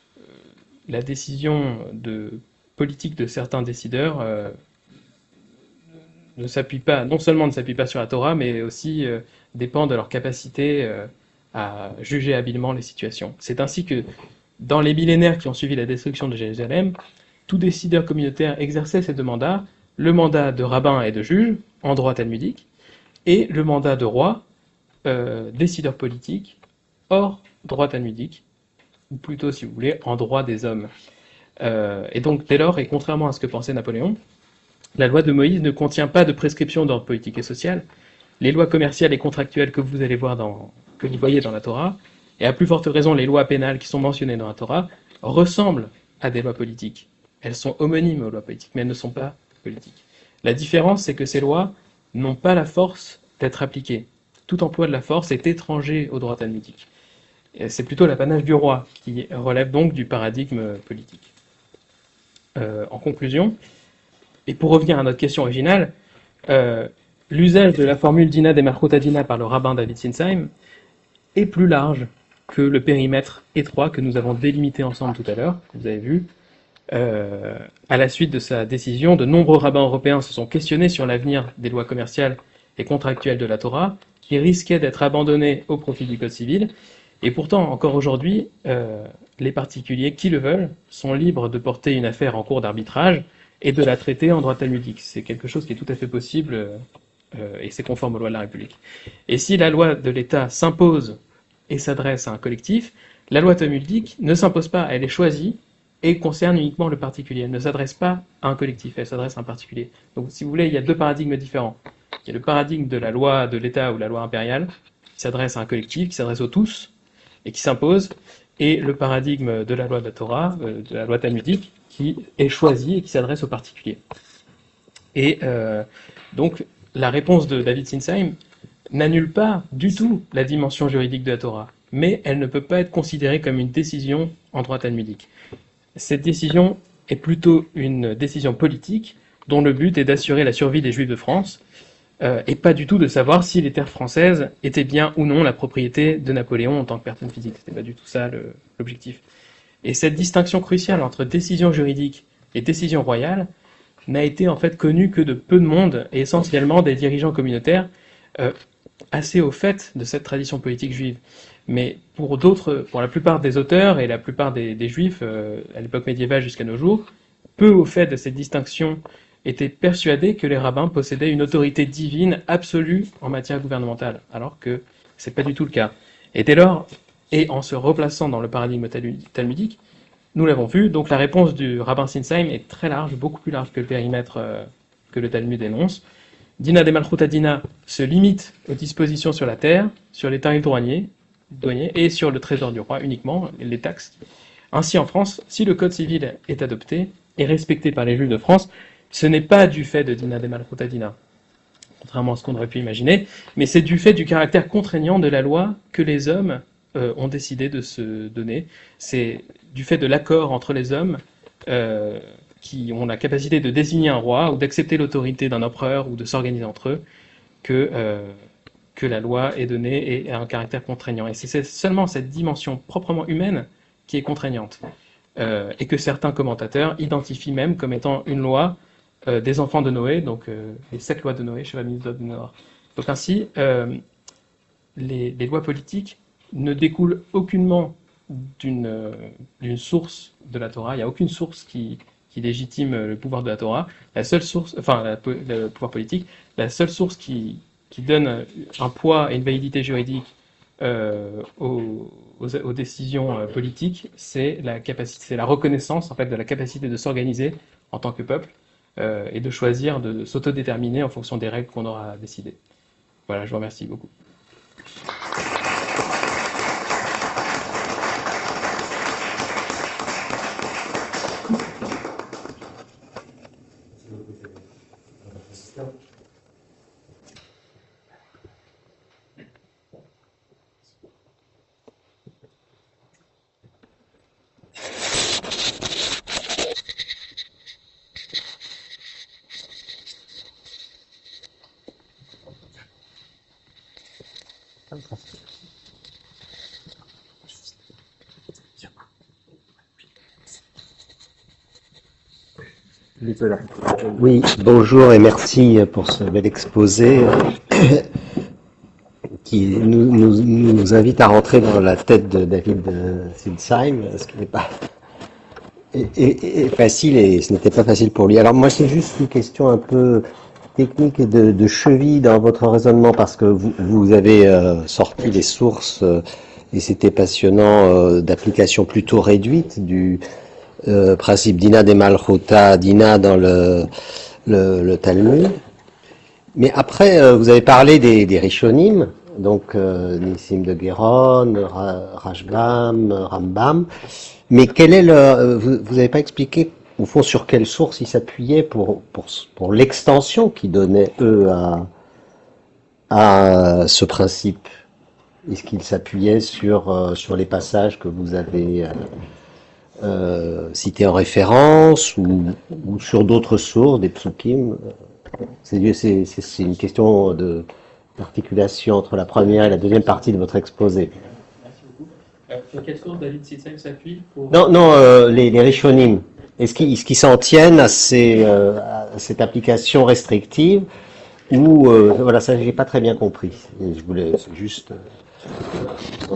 la décision de politique de certains décideurs euh, ne s'appuie pas, non seulement ne s'appuie pas sur la Torah, mais aussi euh, dépend de leur capacité euh, à juger habilement les situations. C'est ainsi que dans les millénaires qui ont suivi la destruction de Jérusalem, tout décideur communautaire exerçait ces deux mandats, le mandat de rabbin et de juge, en droit talmudique, et le mandat de roi, euh, décideur politique, hors droit talmudique, ou plutôt, si vous voulez, en droit des hommes. Euh, et donc, dès lors, et contrairement à ce que pensait Napoléon, la loi de Moïse ne contient pas de prescription d'ordre politique et social. Les lois commerciales et contractuelles que vous allez voir dans, que vous voyez dans la Torah, et à plus forte raison les lois pénales qui sont mentionnées dans la Torah, ressemblent à des lois politiques. Elles sont homonymes aux lois politiques, mais elles ne sont pas politiques. La différence, c'est que ces lois n'ont pas la force d'être appliquées. Tout emploi de la force est étranger au droit talmudique. C'est plutôt l'apanage du roi, qui relève donc du paradigme politique. Euh, en conclusion, et pour revenir à notre question originale, euh, l'usage de la formule Dina de Malchuta Dina par le rabbin David Sinsheim est plus large que le périmètre étroit que nous avons délimité ensemble tout à l'heure, que vous avez vu. Euh, à la suite de sa décision, de nombreux rabbins européens se sont questionnés sur l'avenir des lois commerciales et contractuelles de la Torah, qui risquaient d'être abandonnées au profit du Code civil. Et pourtant, encore aujourd'hui, euh, les particuliers qui le veulent sont libres de porter une affaire en cours d'arbitrage et de la traiter en droit talmudique. C'est quelque chose qui est tout à fait possible euh, et c'est conforme aux lois de la République. Et si la loi de l'État s'impose et s'adresse à un collectif, la loi talmudique ne s'impose pas, elle est choisie et concerne uniquement le particulier. Elle ne s'adresse pas à un collectif, elle s'adresse à un particulier. Donc si vous voulez, il y a deux paradigmes différents. Il y a le paradigme de la loi de l'État ou la loi impériale, qui s'adresse à un collectif, qui s'adresse aux tous, et qui s'impose, et le paradigme de la loi de la Torah, euh, de la loi talmudique, qui est choisi et qui s'adresse aux particuliers. Et euh, donc, la réponse de David Sinsheim n'annule pas du tout la dimension juridique de la Torah, mais elle ne peut pas être considérée comme une décision en droit talmudique. Cette décision est plutôt une décision politique, dont le but est d'assurer la survie des Juifs de France, euh, et pas du tout de savoir si les terres françaises étaient bien ou non la propriété de Napoléon en tant que personne physique. C'était pas du tout ça le, l'objectif. Et cette distinction cruciale entre décision juridique et décision royale n'a été en fait connu que de peu de monde, et essentiellement des dirigeants communautaires euh, assez au fait de cette tradition politique juive. Mais pour d'autres, pour la plupart des auteurs et la plupart des, des juifs euh, à l'époque médiévale jusqu'à nos jours, peu au fait de cette distinction étaient persuadés que les rabbins possédaient une autorité divine absolue en matière gouvernementale, alors que c'est pas du tout le cas. Et dès lors, et en se replaçant dans le paradigme talmudique, nous l'avons vu, donc la réponse du rabbin Sinsheim est très large, beaucoup plus large que le périmètre euh, que le Talmud énonce. Dina de Malchut Dina se limite aux dispositions sur la terre, sur les tarifs douaniers, douaniers et sur le trésor du roi uniquement, les taxes. Ainsi en France, si le code civil est adopté et respecté par les juifs de France, ce n'est pas du fait de Dina de Malchut Dina, contrairement à ce qu'on aurait pu imaginer, mais c'est du fait du caractère contraignant de la loi que les hommes euh, ont décidé de se donner. C'est du fait de l'accord entre les hommes euh, qui ont la capacité de désigner un roi ou d'accepter l'autorité d'un empereur ou de s'organiser entre eux que, euh, que la loi est donnée et a un caractère contraignant. Et c'est seulement cette dimension proprement humaine qui est contraignante euh, et que certains commentateurs identifient même comme étant une loi euh, des enfants de Noé, donc euh, les sept lois de Noé, Sheva Mitzvot de Noé. Donc ainsi, euh, les, les lois politiques ne découlent aucunement d'une euh, d'une source de la Torah. Il n'y a aucune source qui, qui légitime le pouvoir de la Torah. La seule source, enfin la, le pouvoir politique, la seule source qui, qui donne un poids et une validité juridique euh, aux, aux, aux décisions euh, politiques, c'est la capacité, c'est la reconnaissance en fait de la capacité de s'organiser en tant que peuple euh, et de choisir de s'autodéterminer en fonction des règles qu'on aura décidées. Voilà, je vous remercie beaucoup. Oui, bonjour et merci pour ce bel exposé qui nous, nous, nous invite à rentrer dans la tête de David Sinsheim, ce qui n'est pas et, et, et facile, et ce n'était pas facile pour lui. Alors moi, c'est juste une question un peu technique et de, de cheville dans votre raisonnement, parce que vous, vous avez euh, sorti les sources euh, et c'était passionnant euh, d'application plutôt réduite du euh, principe Dina de Malchuta Dina dans le, le, le Talmud. Mais après, euh, vous avez parlé des, des Rishonim, donc euh, Nissim de Geron, Rashbam, Rambam. Mais quel est le, vous n'avez pas expliqué au fond sur quelle source ils s'appuyaient pour pour pour l'extension qu'ils donnaient eux à à ce principe. Est-ce qu'ils s'appuyaient sur euh, sur les passages que vous avez euh, euh, cités en référence ou ou sur d'autres sources, des psukim? C'est c'est c'est une question de d'articulation entre la première et la deuxième partie de votre exposé. Merci beaucoup. Euh, sur quelle source David Sinsheim s'appuie pour... Non, non, euh, les, les Rishonim. Est-ce qu'ils est-ce qu'ils s'en tiennent à, ces, euh, à cette application restrictive ou euh, voilà, ça j'ai pas très bien compris. Et je voulais juste. Euh...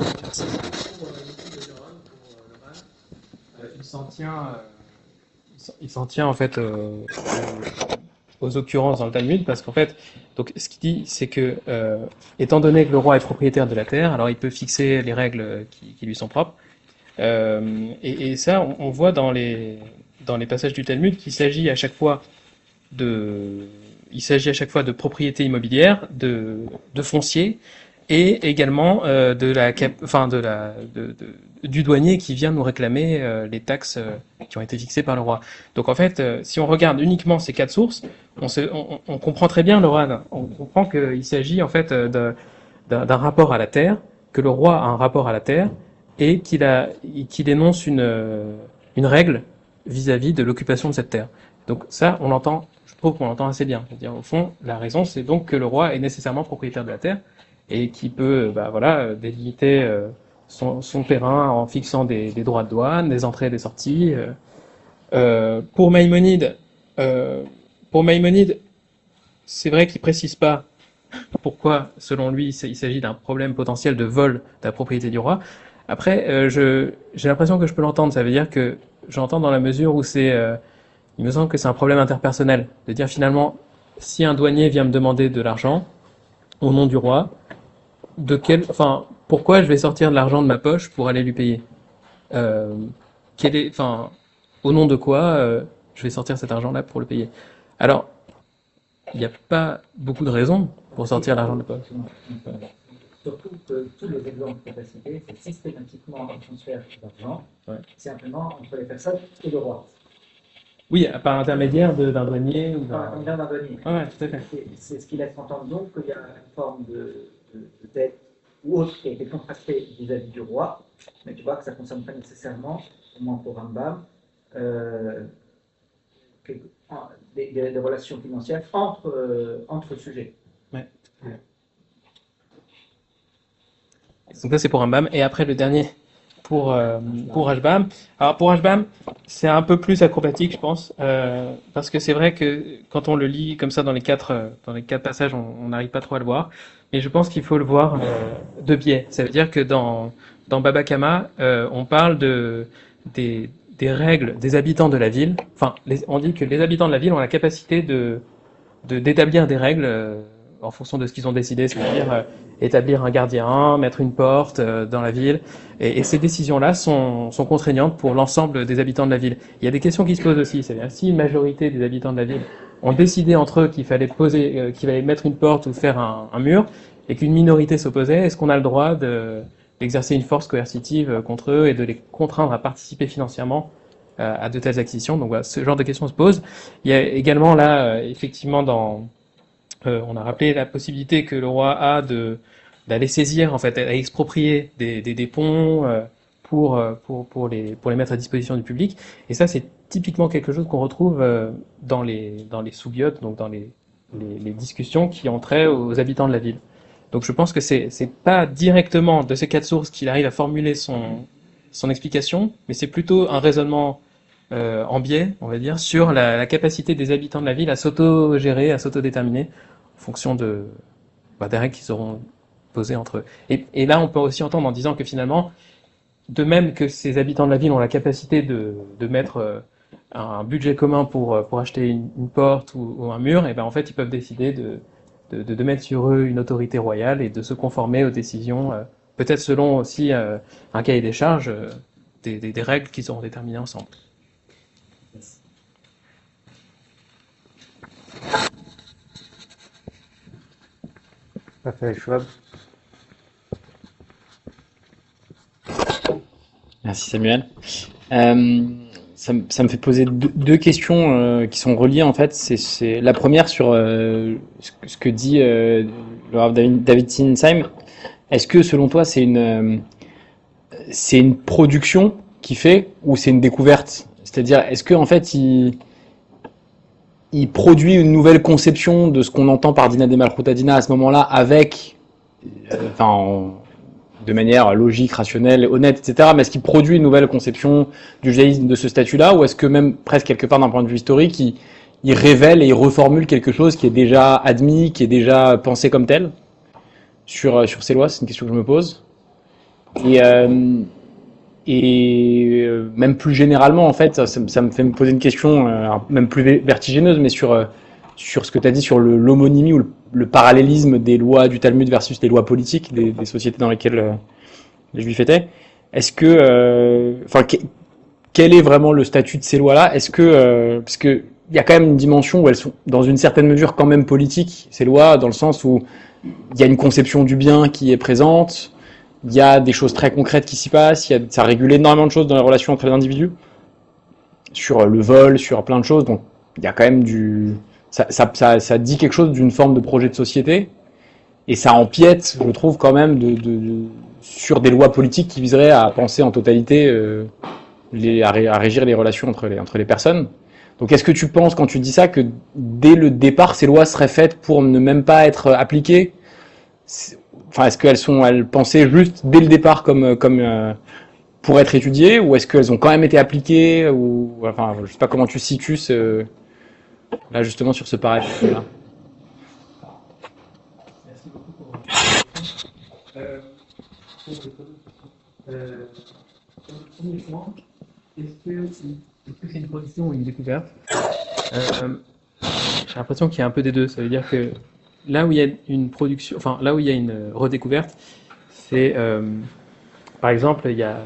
Il s'en tient, il s'en tient en fait euh, aux occurrences dans le Talmud, parce qu'en fait, donc ce qu'il dit, c'est que euh, étant donné que le roi est propriétaire de la terre, alors il peut fixer les règles qui, qui lui sont propres. Euh, et, et ça, on, on voit dans les dans les passages du Talmud qu'il s'agit à chaque fois de il s'agit à chaque fois de propriété immobilière, de de foncier, et également euh, de la cap, enfin de la de, de, du douanier qui vient nous réclamer euh, les taxes euh, qui ont été fixées par le roi. Donc en fait, euh, si on regarde uniquement ces quatre sources, on, se, on, on comprend très bien le roi. On comprend qu'il s'agit en fait d'un d'un rapport à la terre, que le roi a un rapport à la terre, et qu'il a qu'il énonce une une règle vis-à-vis de l'occupation de cette terre. Donc ça, on l'entend, je trouve qu'on l'entend assez bien. C'est-à-dire au fond, la raison, c'est donc que le roi est nécessairement propriétaire de la terre et qui peut, bah voilà, délimiter euh, son, son terrain en fixant des, des droits de douane, des entrées et des sorties. Euh, pour Maïmonide, euh, pour Maïmonide, c'est vrai qu'il précise pas pourquoi, selon lui, il s'agit d'un problème potentiel de vol de la propriété du roi. Après, euh, je, j'ai l'impression que je peux l'entendre. Ça veut dire que j'entends dans la mesure où c'est, euh, il me semble que c'est un problème interpersonnel. De dire finalement, si un douanier vient me demander de l'argent au nom du roi, de quel, enfin, pourquoi je vais sortir de l'argent de ma poche pour aller lui payer? Euh, quel est, enfin, au nom de quoi euh, je vais sortir cet argent-là pour le payer? Alors, il n'y a pas beaucoup de raisons pour sortir l'argent de poche. Surtout que tous les exemples que tu as cités, c'est systématiquement un transfert d'argent, Ouais. simplement entre les personnes et le roi. Oui, par intermédiaire de- d'un douanier ou Enfin, d'un. on vient d'en donner. Ouais, ouais, tout à fait. C'est- C'est ce qui laisse entendre donc qu'il y a une forme de, de, de dette ou autre qui a été contractée vis-à-vis du roi, mais tu vois que ça ne concerne pas nécessairement, au moins pour Rambam, euh, que- en- des, des- des relations financières entre, euh, entre sujets. Donc ça c'est pour Rambam. Et après le dernier pour, euh, pour Rashbam. Alors pour Rashbam, c'est un peu plus acrobatique je pense, euh, parce que c'est vrai que quand on le lit comme ça dans les quatre, euh, dans les quatre passages, on on n'arrive pas trop à le voir. Mais je pense qu'il faut le voir euh, de biais. Ça veut dire que dans, dans Baba Kama, euh, on parle de, des, des règles des habitants de la ville. Enfin, les- on dit que les habitants de la ville ont la capacité de, de d'établir des règles euh, en fonction de ce qu'ils ont décidé, c'est-à-dire euh, établir un gardien, mettre une porte euh, dans la ville. Et, et ces décisions-là sont, sont contraignantes pour l'ensemble des habitants de la ville. Il y a des questions qui se posent aussi, c'est-à-dire si une majorité des habitants de la ville ont décidé entre eux qu'il fallait poser, euh, qu'il fallait mettre une porte ou faire un, un mur, et qu'une minorité s'opposait, est-ce qu'on a le droit de, d'exercer une force coercitive euh, contre eux et de les contraindre à participer financièrement euh, à de telles acquisitions? Donc voilà, ce genre de questions se posent. Il y a également là, euh, effectivement, dans, euh, on a rappelé la possibilité que le roi a de d'aller saisir, en fait, à exproprier des, des, des ponts euh, pour, euh, pour, pour, les, pour les mettre à disposition du public. Et ça, c'est typiquement quelque chose qu'on retrouve euh, dans les, dans les soubiotes, donc dans les, les, les discussions qui ont trait aux habitants de la ville. Donc je pense que c'est c'est pas directement de ces quatre sources qu'il arrive à formuler son, son explication, mais c'est plutôt un raisonnement euh, en biais, on va dire, sur la, la capacité des habitants de la ville à s'auto-gérer, à s'auto-déterminer en fonction de, bah, des règles qu'ils auront posées entre eux. Et, et là, on peut aussi entendre en disant que finalement, de même que ces habitants de la ville ont la capacité de, de mettre euh, un budget commun pour, euh, pour acheter une, une porte ou, ou un mur, et ben en fait, ils peuvent décider de, de, de, de mettre sur eux une autorité royale et de se conformer aux décisions, euh, peut-être selon aussi euh, un cahier des charges, euh, des, des, des règles qu'ils auront déterminées ensemble. Raphaël Schwab. Merci Samuel. Euh, ça, me- ça me fait poser deux, deux questions euh, qui sont reliées en fait. C'est, c'est la première sur euh, ce, que ce que dit euh, le Rav David, David Sinsheim. Est-ce que selon toi c'est une euh, c'est une production qu'il fait ou c'est une découverte? C'est-à-dire est-ce que en fait il il produit une nouvelle conception de ce qu'on entend par Dina de Malchuta Dina à ce moment-là avec euh, enfin en- de manière logique, rationnelle, honnête, et cetera. Mais est-ce qu'il produit une nouvelle conception du judaïsme de ce statut-là, ou est-ce que même presque quelque part d'un point de vue historique, il, il révèle et il reformule quelque chose qui est déjà admis, qui est déjà pensé comme tel sur, sur ces lois? C'est une question que je me pose. Et, euh, et euh, même plus généralement, en fait, ça, ça me fait me poser une question, euh, alors même plus vé- vertigineuse, mais sur, euh, sur ce que tu as dit sur le- l'homonymie ou le, le parallélisme des lois du Talmud versus les lois politiques des, des sociétés dans lesquelles euh, les Juifs étaient. Est-ce que, euh, enfin, que- quel est vraiment le statut de ces lois-là? Est-ce que, euh, parce que il y a quand même une dimension où elles sont, dans une certaine mesure, quand même politiques, ces lois, dans le sens où il y a une conception du bien qui est présente, il y a des choses très concrètes qui s'y passent, il y a, ça régule énormément de choses dans les relations entre les individus, sur le vol, sur plein de choses. Donc, il y a quand même du, ça, ça, ça, ça dit quelque chose d'une forme de projet de société, et ça empiète, je trouve, quand même, de, de, de- sur des lois politiques qui viseraient à penser en totalité, euh, les, à, ré- à régir les relations entre les, entre les personnes. Donc, est-ce que tu penses, quand tu dis ça, que dès le départ, ces lois seraient faites pour ne même pas être appliquées? C'est- Enfin, est-ce qu'elles sont, elles pensaient juste dès le départ comme, comme euh, pour être étudiées, ou est-ce qu'elles ont quand même été appliquées, ou enfin, je sais pas comment tu situes ce, Là, justement, sur ce paradigme-là. Merci beaucoup pour votre euh, pour le euh, sur le premier point, est-ce que est-ce que c'est une production ou une découverte? euh, J'ai l'impression qu'il y a un peu des deux. Ça veut dire que là où il y a une production, enfin là où il y a une redécouverte, c'est euh, par exemple, il y a,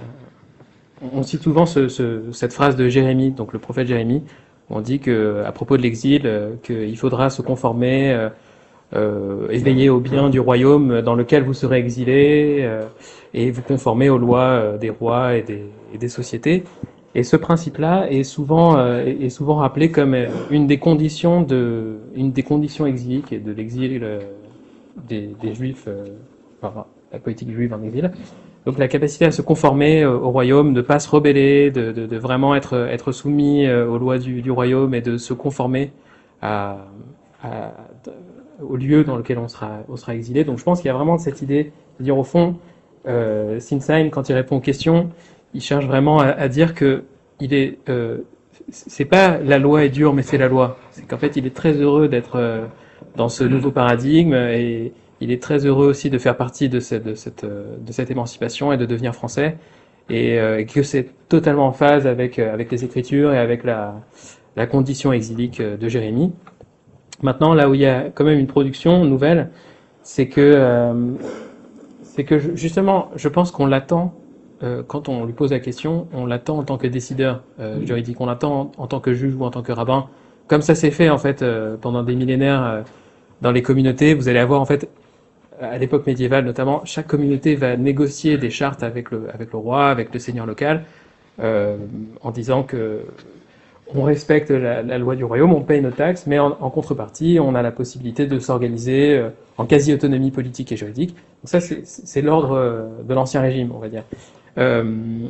on cite souvent ce, ce, cette phrase de Jérémie, donc le prophète Jérémie, où on dit que à propos de l'exil, euh, qu'il faudra se conformer, euh, euh, éveiller au bien du royaume dans lequel vous serez exilés, euh, et vous conformer aux lois euh, des rois et des, et des sociétés. Et ce principe-là est souvent euh, est souvent rappelé comme une des conditions de une des conditions exiliques et de l'exil euh, des, des Juifs, euh, enfin la politique juive en exil. Donc la capacité à se conformer euh, au royaume, de pas se rebeller, de, de, de vraiment être être soumis euh, aux lois du, du royaume et de se conformer à, à, au lieu dans lequel on sera on sera exilé. Donc je pense qu'il y a vraiment cette idée de dire au fond, euh, Sinsheim quand il répond aux questions, il cherche vraiment à, à dire que il est, euh, c'est pas la loi est dure, mais c'est la loi. C'est qu'en fait, il est très heureux d'être euh, dans ce nouveau paradigme et il est très heureux aussi de faire partie de cette, de cette, de cette émancipation et de devenir français et, euh, et que c'est totalement en phase avec avec les Écritures et avec la la condition exilique de Jérémie. Maintenant, là où il y a quand même une production nouvelle, c'est que euh, c'est que justement, je pense qu'on l'attend. Euh, quand on lui pose la question, on l'attend en tant que décideur euh, juridique, on l'attend en, en tant que juge ou en tant que rabbin, comme ça s'est fait en fait euh, pendant des millénaires euh, dans les communautés. Vous allez avoir en fait, à l'époque médiévale notamment, chaque communauté va négocier des chartes avec le avec le roi, avec le seigneur local, euh, en disant que on respecte la, la loi du royaume, on paye nos taxes, mais en, en contrepartie, on a la possibilité de s'organiser euh, en quasi-autonomie politique et juridique. Donc ça, c'est, c'est l'ordre euh, de l'ancien régime, on va dire. Euh,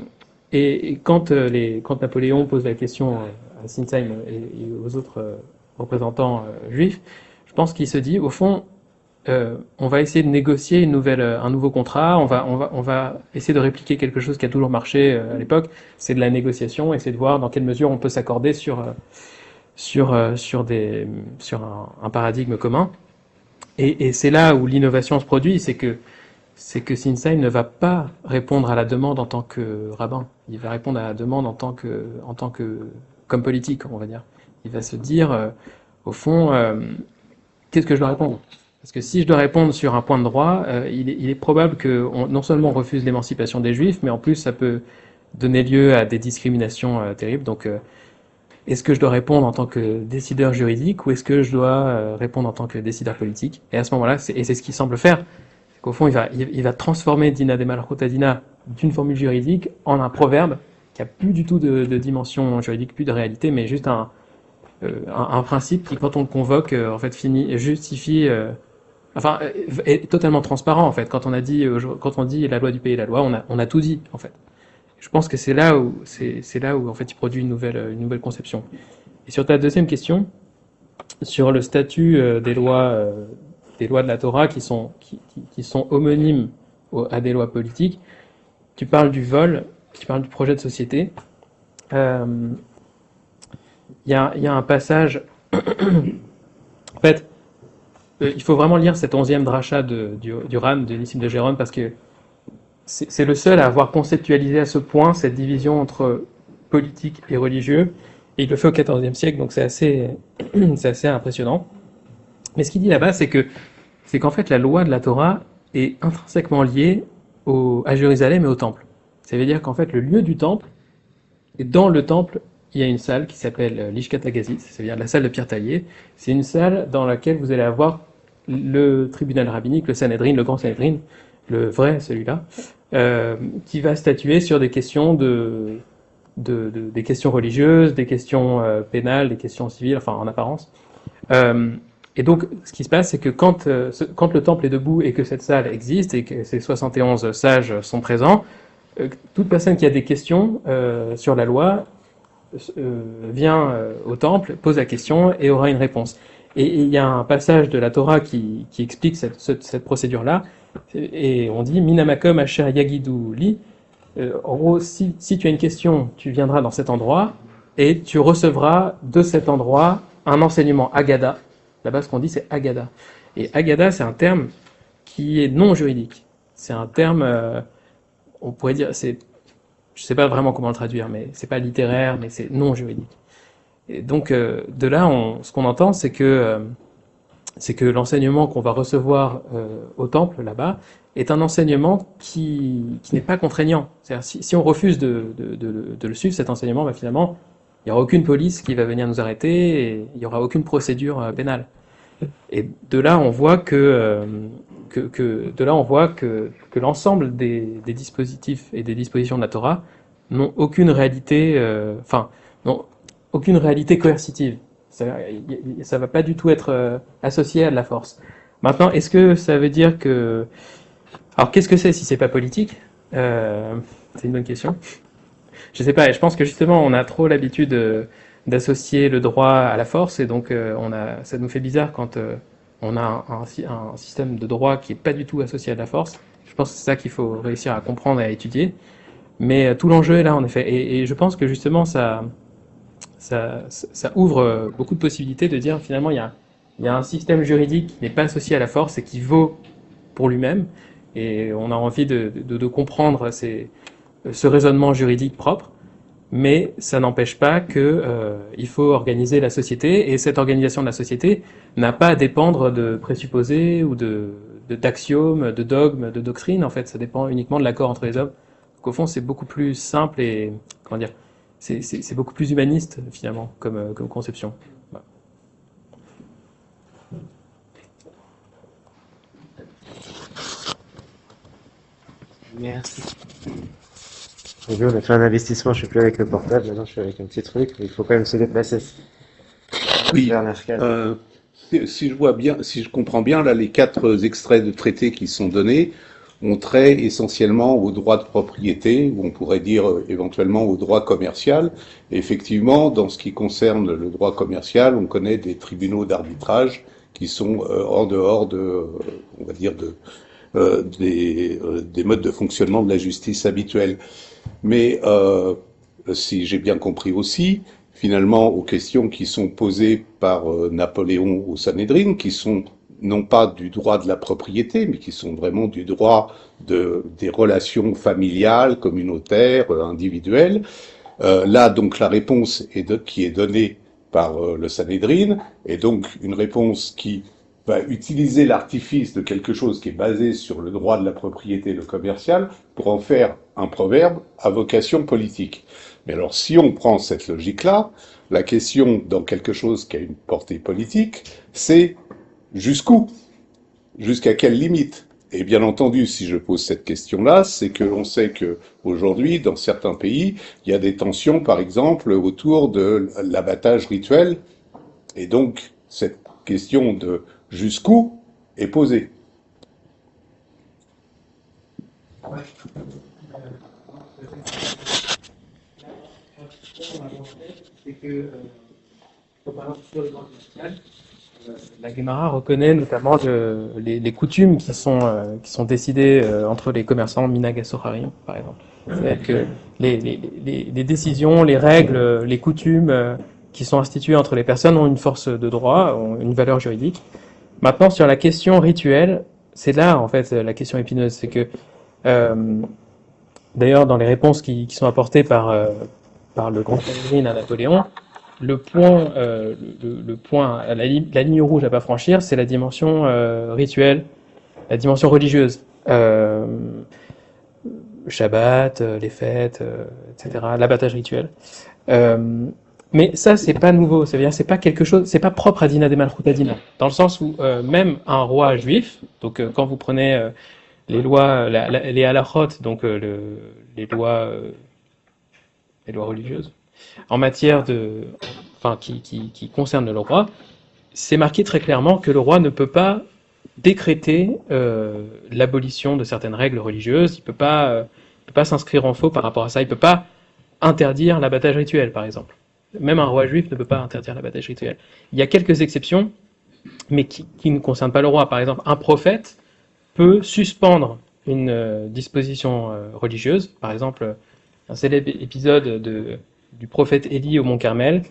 et, et quand, euh, les, quand Napoléon pose la question à Sinsheim et, et aux autres euh, représentants euh, juifs, je pense qu'il se dit, au fond, euh, on va essayer de négocier une nouvelle, un nouveau contrat, on va, on va, on va essayer de répliquer quelque chose qui a toujours marché euh, à l'époque, c'est de la négociation, essayer de voir dans quelle mesure on peut s'accorder sur, euh, sur, euh, sur, des, sur un, un paradigme commun. Et, et c'est là où l'innovation se produit, c'est que c'est que Sinsheim ne va pas répondre à la demande en tant que rabbin. Il va répondre à la demande en tant que, en tant que, comme politique, on va dire. Il va se dire, euh, au fond, euh, qu'est-ce que je dois répondre? Parce que si je dois répondre sur un point de droit, euh, il, est, il est probable que on, non seulement on refuse l'émancipation des Juifs, mais en plus ça peut donner lieu à des discriminations euh, terribles. Donc, euh, est-ce que je dois répondre en tant que décideur juridique ou est-ce que je dois euh, répondre en tant que décideur politique? Et à ce moment-là, c'est, et c'est ce qu'il semble faire. Au fond, il va, il va transformer Dina de Malchut Dina d'une formule juridique en un proverbe qui a plus du tout de, de dimension juridique, plus de réalité, mais juste un, euh, un, un principe qui, quand on le convoque, euh, en fait, finit, justifie, euh, enfin, est totalement transparent, en fait. Quand on a dit, euh, quand on dit la loi du pays est la loi, on a, on a tout dit, en fait. Je pense que c'est là où, c'est, c'est là où, en fait, il produit une nouvelle, une nouvelle conception. Et sur ta deuxième question, sur le statut euh, des lois, euh, des lois de la Torah qui sont, qui, qui, qui sont homonymes au, à des lois politiques. Tu parles du vol, tu parles du projet de société. Il euh, y, a, y a un passage. En fait, euh, il faut vraiment lire cet onzième dracha de, du, du Ran, de Nissim de Gérone, parce que c'est, c'est le seul à avoir conceptualisé à ce point cette division entre politique et religieux. Et il le fait au quatorzième siècle, donc c'est assez, c'est assez impressionnant. Mais ce qu'il dit là-bas, c'est que c'est qu'en fait la loi de la Torah est intrinsèquement liée au, à Jérusalem et au temple. Ça veut dire qu'en fait le lieu du temple, et dans le temple, il y a une salle qui s'appelle l'Ishkat Agazit, c'est-à-dire la salle de Pierre Taillier. C'est une salle dans laquelle vous allez avoir le tribunal rabbinique, le Sanhedrin, le grand Sanhedrin, le vrai, celui-là, euh, qui va statuer sur des questions de, de, de des questions religieuses, des questions euh, pénales, des questions civiles, enfin en apparence. Euh, Et donc, ce qui se passe, c'est que quand, euh, quand le temple est debout et que cette salle existe et que ces soixante et onze sages sont présents, euh, toute personne qui a des questions euh, sur la loi euh, vient euh, au temple, pose la question et aura une réponse. Et il y a un passage de la Torah qui, qui explique cette, cette, cette procédure-là, et on dit « Minamakom asher yagidu li ». En gros, si, si tu as une question, tu viendras dans cet endroit et tu recevras de cet endroit un enseignement Agada. Là-bas, ce qu'on dit, c'est Agada. Et Agada, c'est un terme qui est non juridique. C'est un terme, euh, on pourrait dire, c'est, je sais pas vraiment comment le traduire, mais c'est pas littéraire, mais c'est non juridique. Et donc, euh, de là, on, ce qu'on entend, c'est que, euh, c'est que l'enseignement qu'on va recevoir euh, au temple, là-bas, est un enseignement qui, qui n'est pas contraignant. C'est-à-dire, si, si on refuse de, de, de, de le suivre, cet enseignement, bah, finalement, il n'y aura aucune police qui va venir nous arrêter et il n'y aura aucune procédure euh, pénale. Et de là, on voit que, euh, que, que de là, on voit que, que l'ensemble des, des dispositifs et des dispositions de la Torah n'ont aucune réalité, euh, enfin, n'ont aucune réalité coercitive. Ça, ça va pas du tout être euh, associé à de la force. Maintenant, est-ce que ça veut dire que, alors qu'est-ce que c'est si c'est pas politique? euh, C'est une bonne question. Je sais pas. Je pense que justement, on a trop l'habitude euh, d'associer le droit à la force, et donc euh, on a, ça nous fait bizarre quand euh, on a un, un, un système de droit qui est pas du tout associé à de la force. Je pense que c'est ça qu'il faut réussir à comprendre et à étudier. Mais euh, tout l'enjeu est là, en effet. Et, et je pense que justement, ça, ça, ça ouvre beaucoup de possibilités de dire finalement, il y a, il y a un système juridique qui n'est pas associé à la force et qui vaut pour lui-même. Et on a envie de, de, de comprendre ces, ce raisonnement juridique propre. Mais ça n'empêche pas que euh, il faut organiser la société, et cette organisation de la société n'a pas à dépendre de présupposés ou de, de d'axiomes, de dogmes, de doctrines. En fait, ça dépend uniquement de l'accord entre les hommes. Donc, au fond, c'est beaucoup plus simple et comment dire, c'est, c'est, c'est beaucoup plus humaniste finalement comme, comme conception. Voilà. Merci. Et on a fait un investissement, je suis plus avec le portable, maintenant je suis avec un petit truc, mais il faut quand même se déplacer. Oui, euh, si je vois bien, si je comprends bien, là, les quatre extraits de traités qui sont donnés ont trait essentiellement au droit de propriété, ou on pourrait dire euh, éventuellement au droit commercial. Et effectivement, dans ce qui concerne le droit commercial, on connaît des tribunaux d'arbitrage qui sont euh, en dehors de, euh, on va dire, de, euh, des, euh, des modes de fonctionnement de la justice habituelle. Mais euh, si j'ai bien compris aussi, finalement, aux questions qui sont posées par euh, Napoléon au Sanhédrin, qui sont non pas du droit de la propriété, mais qui sont vraiment du droit de, des relations familiales, communautaires, euh, individuelles. Euh, là, donc, la réponse est de, qui est donnée par euh, le Sanhédrin est donc une réponse qui va utiliser l'artifice de quelque chose qui est basé sur le droit de la propriété, le commercial, pour en faire un proverbe à vocation politique. Mais alors, si on prend cette logique-là, la question dans quelque chose qui a une portée politique, c'est jusqu'où? Jusqu'à quelle limite? Et bien entendu, si je pose cette question-là, c'est que l'on sait que aujourd'hui, dans certains pays, il y a des tensions, par exemple, autour de l'abattage rituel, et donc cette question de jusqu'où est posée. C'est que, euh, par exemple, sur le droit commercial, euh, la Guémara reconnaît notamment le, les, les coutumes qui sont, euh, qui sont décidées euh, entre les commerçants, Minag et Soharim, par exemple. C'est-à-dire que les, les, les, les décisions, les règles, les coutumes euh, qui sont instituées entre les personnes ont une force de droit, ont une valeur juridique. Maintenant, sur la question rituelle, c'est là, en fait, la question épineuse. C'est que, euh, d'ailleurs, dans les réponses qui, qui sont apportées par, euh, par le grand Sanhédrin à Napoléon, le point, euh, le, le point, la, la ligne rouge à pas franchir, c'est la dimension euh, rituelle, la dimension religieuse. Euh, Shabbat, euh, les fêtes, euh, et cetera, l'abattage rituel. Euh, mais ça, c'est pas nouveau. Ça veut dire, c'est pas quelque chose, c'est pas propre à Dina de Malchut Adina. Dans le sens où euh, même un roi juif, donc euh, quand vous prenez euh, les lois, la, la, les halachot, donc euh, le, les lois, euh, les lois religieuses, en matière de, enfin, qui, qui, qui concernent le roi, c'est marqué très clairement que le roi ne peut pas décréter euh, l'abolition de certaines règles religieuses. Il peut pas, euh, peut pas s'inscrire en faux par rapport à ça. Il peut pas interdire l'abattage rituel, par exemple. Même un roi juif ne peut pas interdire l'abattage rituel. Il y a quelques exceptions, mais qui, qui ne concernent pas le roi. Par exemple, un prophète peut suspendre une euh, disposition euh, religieuse. Par exemple, un célèbre épisode de, du prophète Élie au Mont Carmel,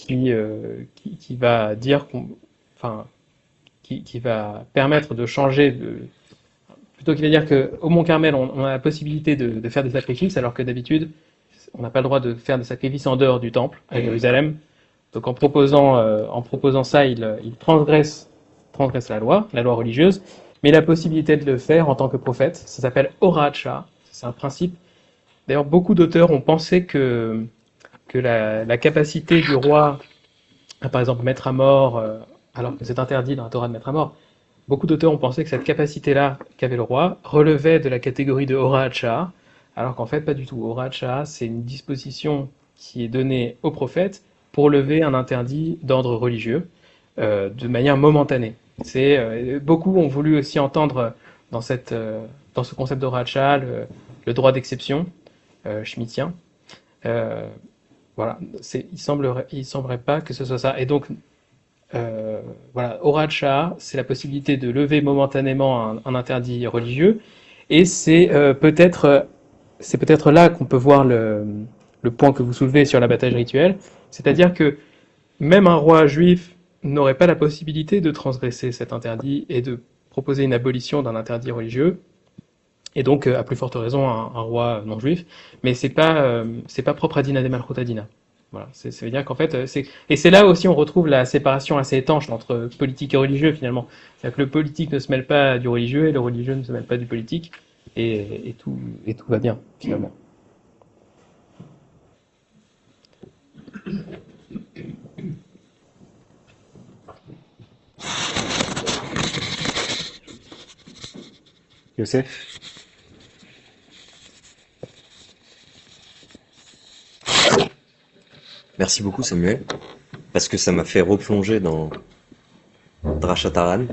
qui, euh, qui, qui va dire qu'on, enfin, qui, qui va permettre de changer de, plutôt qu'il va dire qu'au Mont Carmel, on, on a la possibilité de, de faire des sacrifices, alors que d'habitude, on n'a pas le droit de faire des sacrifices en dehors du temple, à Jérusalem. Donc en proposant, euh, en proposant ça, il, il transgresse, transgresse la loi, la loi religieuse, mais la possibilité de le faire en tant que prophète, ça s'appelle Horat Shah, c'est un principe. D'ailleurs, beaucoup d'auteurs ont pensé que, que la, la capacité du roi à, par exemple, mettre à mort, euh, alors que c'est interdit dans la Torah de mettre à mort, beaucoup d'auteurs ont pensé que cette capacité-là qu'avait le roi relevait de la catégorie de Horat Shah, alors qu'en fait, pas du tout. Horat Shah, c'est une disposition qui est donnée au prophète pour lever un interdit d'ordre religieux euh, de manière momentanée. C'est, euh, beaucoup ont voulu aussi entendre dans, cette, euh, dans ce concept d'Horat Shah le, le droit d'exception euh, schmittien. Euh, voilà, c'est, il semblerait, il semblerait pas que ce soit ça. Et donc, euh, voilà, Horat Shah, c'est la possibilité de lever momentanément un, un interdit religieux, et c'est euh, peut-être, c'est peut-être là qu'on peut voir le, le point que vous soulevez sur l'abattage rituel, c'est-à-dire que même un roi juif n'aurait pas la possibilité de transgresser cet interdit et de proposer une abolition d'un interdit religieux, et donc à plus forte raison un, un roi non juif, mais c'est pas euh, c'est pas propre à Dina de Malchut Adina. Voilà, c'est, ça veut dire qu'en fait, c'est, et c'est là aussi on retrouve la séparation assez étanche entre politique et religieux finalement. C'est-à-dire que le politique ne se mêle pas du religieux et le religieux ne se mêle pas du politique, et, et tout et tout va bien finalement. Youssef? Merci beaucoup Samuel, parce que ça m'a fait replonger dans Drashat Haran.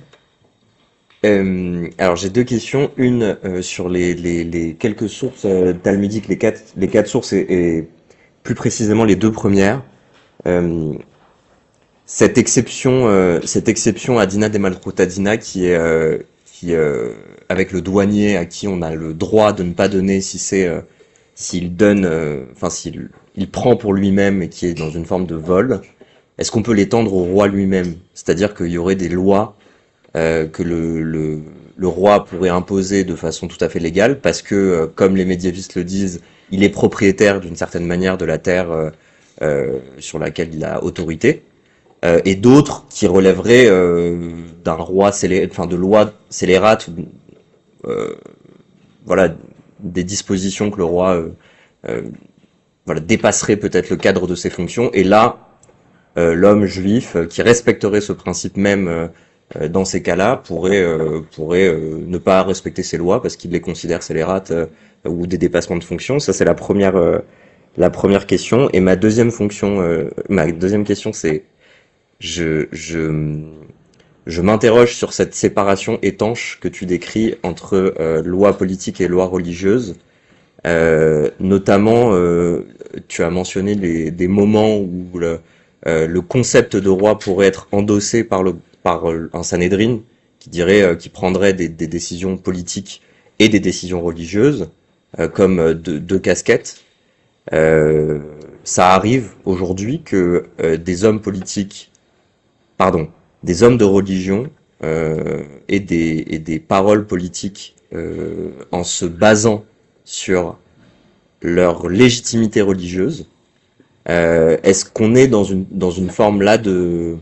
Euh, alors j'ai deux questions, une euh, sur les, les, les quelques sources euh, talmudiques, les quatre, les quatre sources et, et plus précisément les deux premières. Euh, cette exception, euh, cette exception à Dina de Malchut Adina qui est euh, qui euh, avec le douanier à qui on a le droit de ne pas donner si c'est euh, s'il donne, euh, enfin s'il il prend pour lui-même et qui est dans une forme de vol, est-ce qu'on peut l'étendre au roi lui-même? C'est-à-dire qu'il y aurait des lois euh, que le, le, le roi pourrait imposer de façon tout à fait légale, parce que, euh, comme les médiévistes le disent, il est propriétaire d'une certaine manière de la terre euh, euh, sur laquelle il a autorité, euh, et d'autres qui relèveraient euh, d'un roi scélé, enfin de lois scélérates, euh, voilà, des dispositions que le roi euh, euh, voilà, dépasserait peut-être le cadre de ses fonctions, et là, euh, l'homme juif euh, qui respecterait ce principe même euh, euh, dans ces cas-là pourrait euh, pourrait euh, ne pas respecter ces lois parce qu'il les considère scélérates euh, ou des dépassements de fonction. Ça c'est la première euh, la première question. Et ma deuxième fonction, euh, ma deuxième question, c'est je je je m'interroge sur cette séparation étanche que tu décris entre euh, loi politique et loi religieuse. Euh, notamment, euh, tu as mentionné les, des moments où le, euh, le concept de roi pourrait être endossé par, le, par un Sanhédrin qui dirait, euh, qui prendrait des, des décisions politiques et des décisions religieuses euh, comme deux, deux casquettes. Euh, ça arrive aujourd'hui que euh, des hommes politiques, pardon, des hommes de religion euh, et des et des paroles politiques euh, en se basant sur leur légitimité religieuse. Euh, est-ce qu'on est dans une dans une forme là de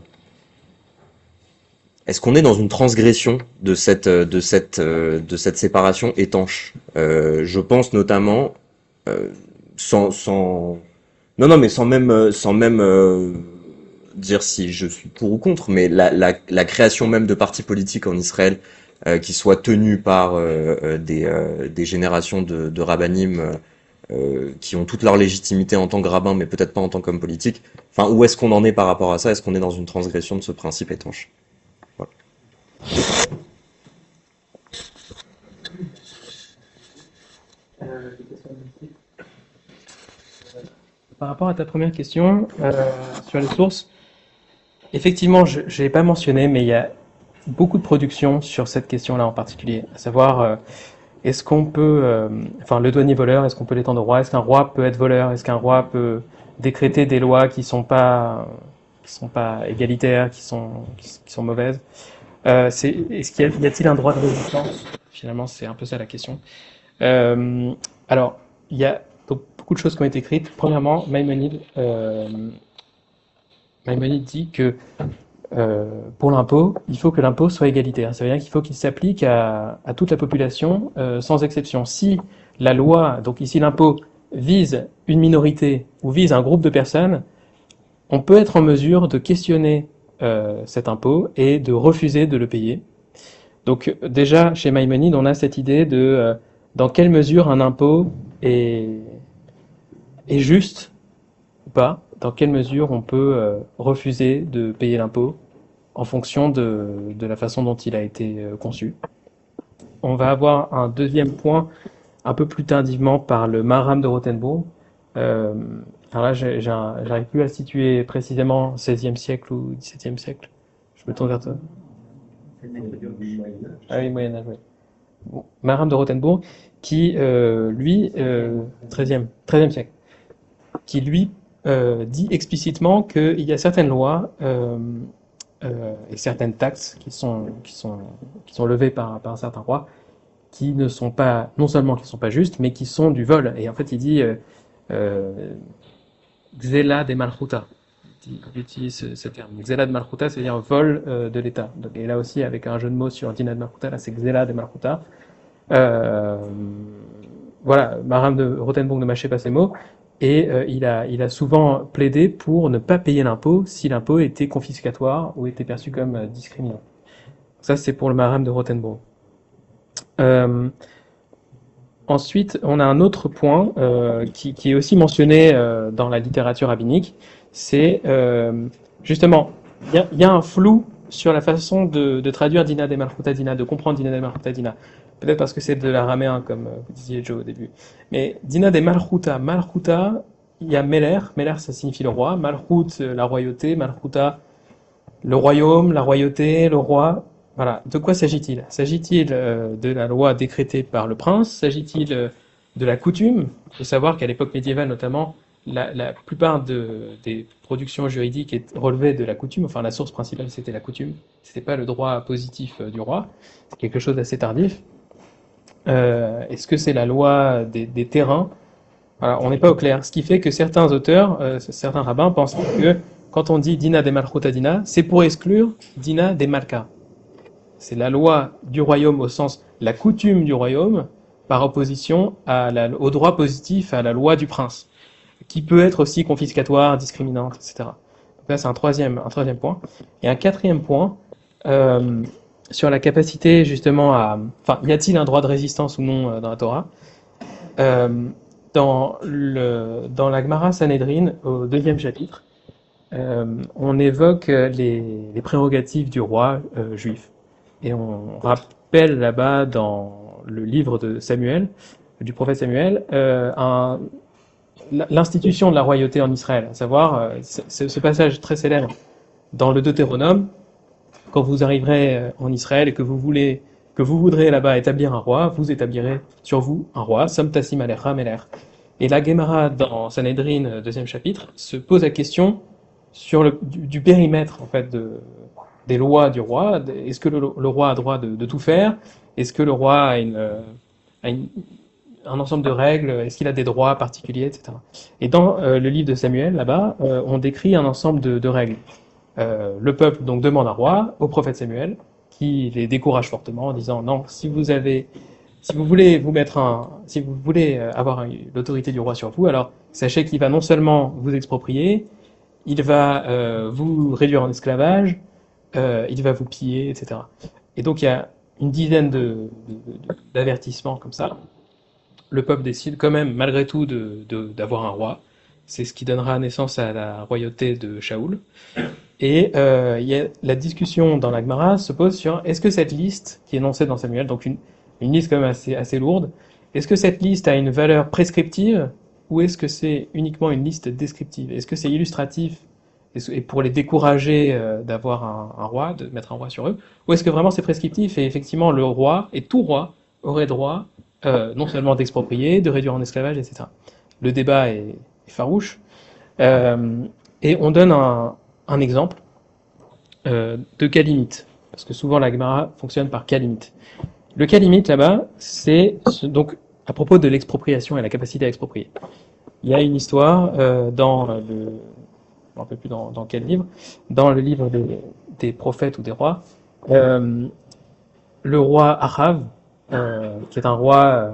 est-ce qu'on est dans une transgression de cette de cette de cette séparation étanche? Euh, je pense notamment euh, sans sans non non mais sans même sans même euh, dire si je suis pour ou contre, mais la la la création même de partis politiques en Israël Euh, qui soient tenus par euh, des, euh, des générations de, de rabbinim euh, qui ont toute leur légitimité en tant que rabbin, mais peut-être pas en tant qu'homme politique. Enfin, où est-ce qu'on en est par rapport à ça? Est-ce qu'on est dans une transgression de ce principe étanche? Voilà. Par rapport à ta première question euh, sur les sources, effectivement, je ne l'ai pas mentionné, mais il y a beaucoup de productions sur cette question-là en particulier, à savoir euh, est-ce qu'on peut, euh, enfin le douanier voleur, est-ce qu'on peut l'étendre au roi? Est-ce qu'un roi peut être voleur? Est-ce qu'un roi peut décréter des lois qui sont pas qui sont pas égalitaires, qui sont qui sont mauvaises. Euh, c'est est-ce qu'il y a, y a-t-il un droit de résistance? Finalement, c'est un peu ça la question. Euh, alors, il y a donc, beaucoup de choses qui ont été écrites. Premièrement, Maïmonide, euh, Maïmonide dit que euh, pour l'impôt, il faut que l'impôt soit égalitaire. Ça veut dire qu'il faut qu'il s'applique à, à toute la population euh, sans exception. Si la loi, donc ici l'impôt, vise une minorité ou vise un groupe de personnes, on peut être en mesure de questionner euh, cet impôt et de refuser de le payer. Donc déjà, chez Maïmonide, on a cette idée de euh, dans quelle mesure un impôt est, est juste ou pas, dans quelle mesure on peut euh, refuser de payer l'impôt en fonction de, de la façon dont il a été euh, conçu. On va avoir un deuxième point un peu plus tardivement par le Maharam de Rothenburg. Euh, alors là, j'ai- j'ai un- j'arrive plus à situer précisément seizième siècle ou dix-septième siècle. Je me tourne vers toi. Ah oui, Moyen-Âge, oui. Bon, Maharam de Rothenburg, qui, euh, lui, euh, treizième, treizième siècle, qui, lui, euh, dit explicitement qu'il y a certaines lois euh, euh, et certaines taxes qui sont, qui sont, qui sont levées par, par un certain roi, qui ne sont pas, non seulement qui ne sont pas justes, mais qui sont du vol. Et en fait, il dit euh, euh, Xela de Malchuta. Il il utilise ce, ce terme. Xela de Malchuta, c'est-à-dire vol euh, de l'État. Donc, et là aussi, avec un jeu de mots sur Dina de Malchuta, là c'est Xela de Malchuta. Euh, voilà, Maharam de Rothenburg ne mâchait pas ses mots. Et euh, il, a, il a souvent plaidé pour ne pas payer l'impôt si l'impôt était confiscatoire ou était perçu comme euh, discriminant. Ça, c'est pour le Maharam de Rothenburg. Euh, Ensuite, on a un autre point euh, qui, qui est aussi mentionné euh, dans la littérature rabbinique, c'est euh, justement, il y a, y a un flou sur la façon de, de traduire Dina de Malchuta Dina, de comprendre Dina de Malchuta Dina. Peut-être parce que c'est de l'araméen, comme euh, vous disiez Joe au début. Mais Dina de Malchuta, Malchuta, il y a Meler, Meler ça signifie le roi, Malchut euh, la royauté, Malchuta le royaume, la royauté, le roi. Voilà. De quoi s'agit-il? S'agit-il euh, de la loi décrétée par le prince? S'agit-il euh, de la coutume? Il faut savoir qu'à l'époque médiévale notamment, la, la plupart de, des productions juridiques est- relevaient de la coutume. Enfin, la source principale c'était la coutume. C'était pas le droit positif euh, du roi. C'est quelque chose d'assez tardif. Euh, est-ce que c'est la loi des, des terrains? Voilà, on n'est pas au clair. Ce qui fait que certains auteurs, euh, certains rabbins pensent que quand on dit Dina des Malchuta Dina, c'est pour exclure Dina des Malka. C'est la loi du royaume au sens la coutume du royaume par opposition à la, au droit positif, à la loi du prince, qui peut être aussi confiscatoire, discriminante, et cetera. Donc là, c'est un troisième, un troisième point. Et un quatrième point, euh, sur la capacité justement à... Enfin, y a-t-il un droit de résistance ou non euh, dans la Torah? Euh, dans, le, dans la Gemara Sanhedrin, au deuxième chapitre, euh, on évoque les, les prérogatives du roi euh, juif. Et on rappelle là-bas dans le livre de Samuel, du prophète Samuel, euh, un, l'institution de la royauté en Israël, à savoir euh, ce, ce passage très célèbre dans le Deutéronome, quand vous arriverez euh, en Israël et que vous voulez, que vous voudrez là-bas établir un roi, vous établirez sur vous un roi, Sam Tassim Alecha Meler. Et la Gemara dans Sanhedrin, euh, deuxième chapitre, se pose la question sur le, du, du périmètre en fait de, des lois du roi. Est-ce que le, le roi a droit de, de tout faire? Est-ce que le roi a, une, a une, un ensemble de règles? Est-ce qu'il a des droits particuliers, et cetera. Et dans euh, le livre de Samuel, là-bas, euh, on décrit un ensemble de, de règles. Euh, le peuple donc demande un roi au prophète Samuel, qui les décourage fortement en disant non, si vous avez, si vous voulez vous mettre un, si vous voulez avoir un, l'autorité du roi sur vous, alors sachez qu'il va non seulement vous exproprier, il va euh, vous réduire en esclavage, euh, il va vous piller, et cetera. Et donc il y a une dizaine de, de, de, d'avertissements comme ça. Le peuple décide quand même, malgré tout, de, de, d'avoir un roi. C'est ce qui donnera naissance à la royauté de Shaoul. Et euh, il y a, la discussion dans la Gemara se pose sur est-ce que cette liste qui est énoncée dans Samuel, donc une, une liste quand même assez, assez lourde, est-ce que cette liste a une valeur prescriptive ou est-ce que c'est uniquement une liste descriptive? Est-ce que c'est illustratif et pour les décourager euh, d'avoir un, un roi, de mettre un roi sur eux, ou est-ce que vraiment c'est prescriptif et effectivement le roi, et tout roi, aurait droit euh, non seulement d'exproprier, de réduire en esclavage, et cetera. Le débat est, est farouche. Euh, et on donne un, un exemple euh, de cas limite, parce que souvent la Gemara fonctionne par cas limite. Le cas limite là-bas, c'est ce- donc à propos de l'expropriation et la capacité à exproprier. Il y a une histoire euh, dans le, je me rappelle plus dans, dans quel livre, dans le livre des, des prophètes ou des rois. Euh, le roi Achav, euh, qui est un roi euh,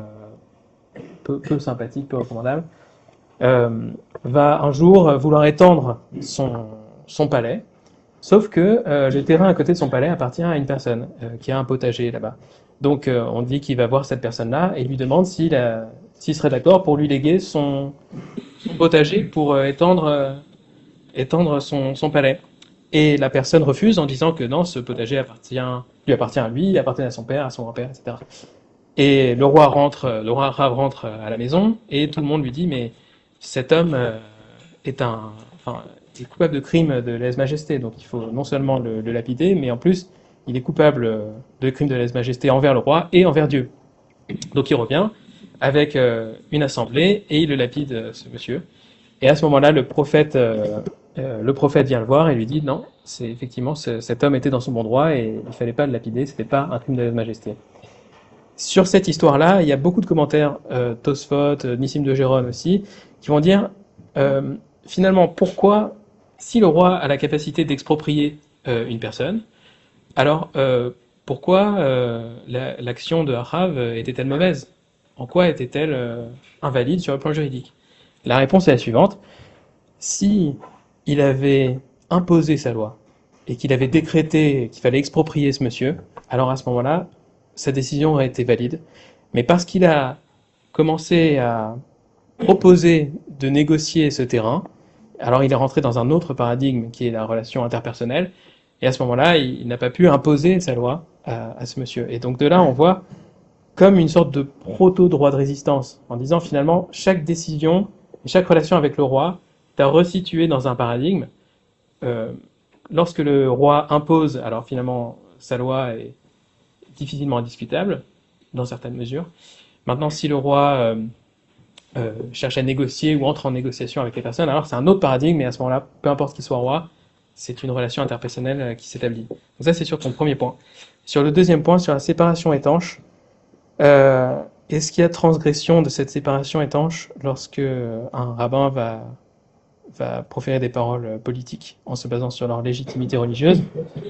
peu, peu sympathique, peu recommandable, euh, va un jour vouloir étendre son, son palais, sauf que euh, le terrain à côté de son palais appartient à une personne euh, qui a un potager là-bas. Donc euh, on dit qu'il va voir cette personne-là et lui demande s'il, a- s'il serait d'accord pour lui léguer son, son potager pour euh, étendre, euh, étendre son, son palais. Et la personne refuse en disant que non, ce potager appartient, lui appartient à lui, il appartient à son père, à son grand-père, et cetera. Et le roi rentre, le roi Arabe rentre à la maison et tout le monde lui dit mais cet homme euh, est un, enfin, est coupable de crime de lèse-majesté, donc il faut non seulement le, le lapider, mais en plus il est coupable euh, de crime de lèse-majesté envers le roi et envers Dieu. Donc il revient avec euh, une assemblée et il le lapide euh, ce monsieur. Et à ce moment-là, le prophète, euh, euh, le prophète vient le voir et lui dit non, c'est effectivement ce- cet homme était dans son bon droit et il fallait pas le lapider, c'était pas un crime de lèse-majesté. Sur cette histoire-là, il y a beaucoup de commentaires, euh, Tosfot, euh, Nissim de Gérone aussi, qui vont dire euh, finalement pourquoi, si le roi a la capacité d'exproprier euh, une personne, alors euh, pourquoi euh, la- l'action de Achav euh, était-elle mauvaise? En quoi était-elle euh, invalide sur le plan juridique? La réponse est la suivante. Si il avait imposé sa loi et qu'il avait décrété qu'il fallait exproprier ce monsieur, alors à ce moment-là, sa décision aurait été valide. Mais parce qu'il a commencé à proposer de négocier ce terrain, alors il est rentré dans un autre paradigme qui est la relation interpersonnelle, et à ce moment-là, il, il n'a pas pu imposer sa loi à, à ce monsieur. Et donc de là, on voit comme une sorte de proto-droit de résistance, en disant finalement, chaque décision, chaque relation avec le roi t'a resitué dans un paradigme. Euh, lorsque le roi impose, alors finalement, sa loi est difficilement indiscutable, dans certaines mesures. Maintenant, si le roi euh, euh, cherche à négocier ou entre en négociation avec les personnes, alors c'est un autre paradigme, et à ce moment-là, peu importe qu'il soit roi, c'est une relation interpersonnelle euh, qui s'établit. Donc ça, c'est sur ton premier point. Sur le deuxième point, sur la séparation étanche, euh, est-ce qu'il y a transgression de cette séparation étanche lorsque un rabbin va, va proférer des paroles politiques en se basant sur leur légitimité religieuse?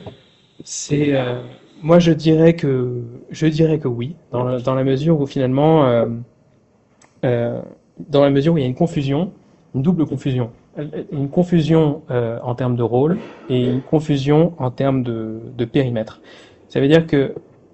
C'est, euh, moi, je dirais que, je dirais que oui, dans la, dans la mesure où finalement, euh, euh, dans la mesure où il y a une confusion, une double confusion, une confusion euh, en termes de rôle et une confusion en termes de, de périmètre. Ça veut dire que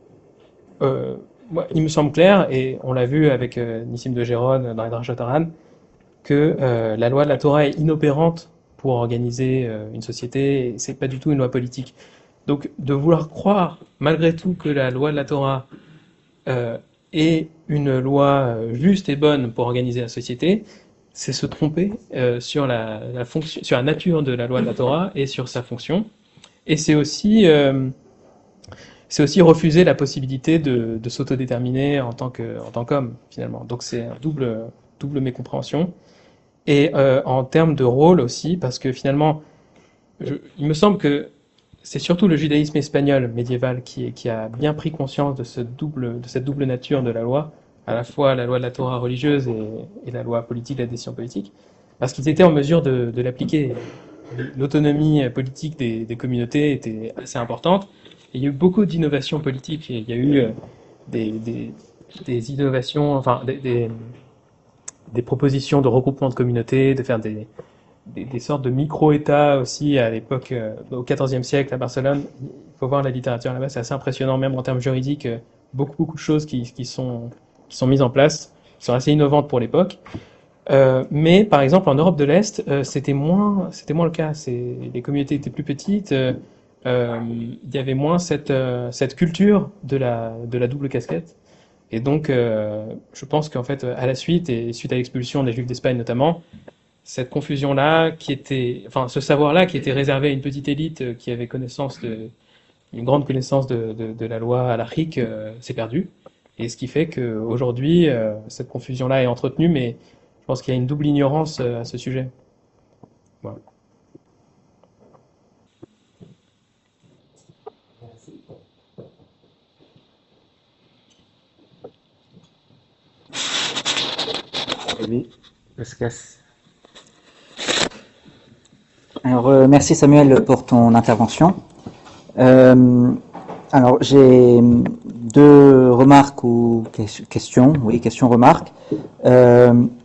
euh, moi, il me semble clair, et on l'a vu avec euh, Nissim de Gérone dans les Drashot Haran, que euh, la loi de la Torah est inopérante pour organiser euh, une société, et c'est pas du tout une loi politique. Donc de vouloir croire malgré tout que la loi de la Torah euh, est une loi euh, juste et bonne pour organiser la société, c'est se tromper euh, sur la, la fonction, sur la nature de la loi de la Torah et sur sa fonction. Et c'est aussi euh, c'est aussi refuser la possibilité de, de s'autodéterminer en tant que en tant qu'homme finalement. Donc c'est un double double mécompréhension. Et euh, en termes de rôle aussi, parce que finalement, je, il me semble que c'est surtout le judaïsme espagnol médiéval qui, est- qui a bien pris conscience de, ce double, de cette double nature de la loi, à la fois la loi de la Torah religieuse et, et la loi politique, la décision politique, parce qu'ils étaient en mesure de, de l'appliquer. L'autonomie politique des, des communautés était assez importante. Et il y a eu beaucoup d'innovations politiques. Il y a eu euh, des, des, des innovations, enfin des, des, des propositions de regroupement de communautés, de faire des, des, des sortes de micro-États aussi à l'époque, euh, au quatorzième siècle à Barcelone. Il faut voir la littérature là-bas, c'est assez impressionnant, même en termes juridiques, euh, beaucoup, beaucoup de choses qui, qui, sont, qui sont mises en place, qui sont assez innovantes pour l'époque. Euh, mais par exemple en Europe de l'Est, euh, c'était moins, c'était moins le cas. C'est, les communautés étaient plus petites, euh, euh, il y avait moins cette, euh, cette culture de la, de la double casquette. Et donc, euh, je pense qu'en fait, à la suite, et suite à l'expulsion des Juifs d'Espagne notamment, cette confusion-là, qui était, enfin, ce savoir-là qui était réservé à une petite élite euh, qui avait connaissance de, une grande connaissance de, de, de la loi halachique, euh, s'est perdu. Et ce qui fait qu'aujourd'hui, euh, cette confusion-là est entretenue, mais je pense qu'il y a une double ignorance euh, à ce sujet. Voilà. Oui, je se casse. Alors, euh, merci Samuel pour ton intervention. Euh, alors, j'ai deux remarques ou questions, oui, questions-remarques. Euh,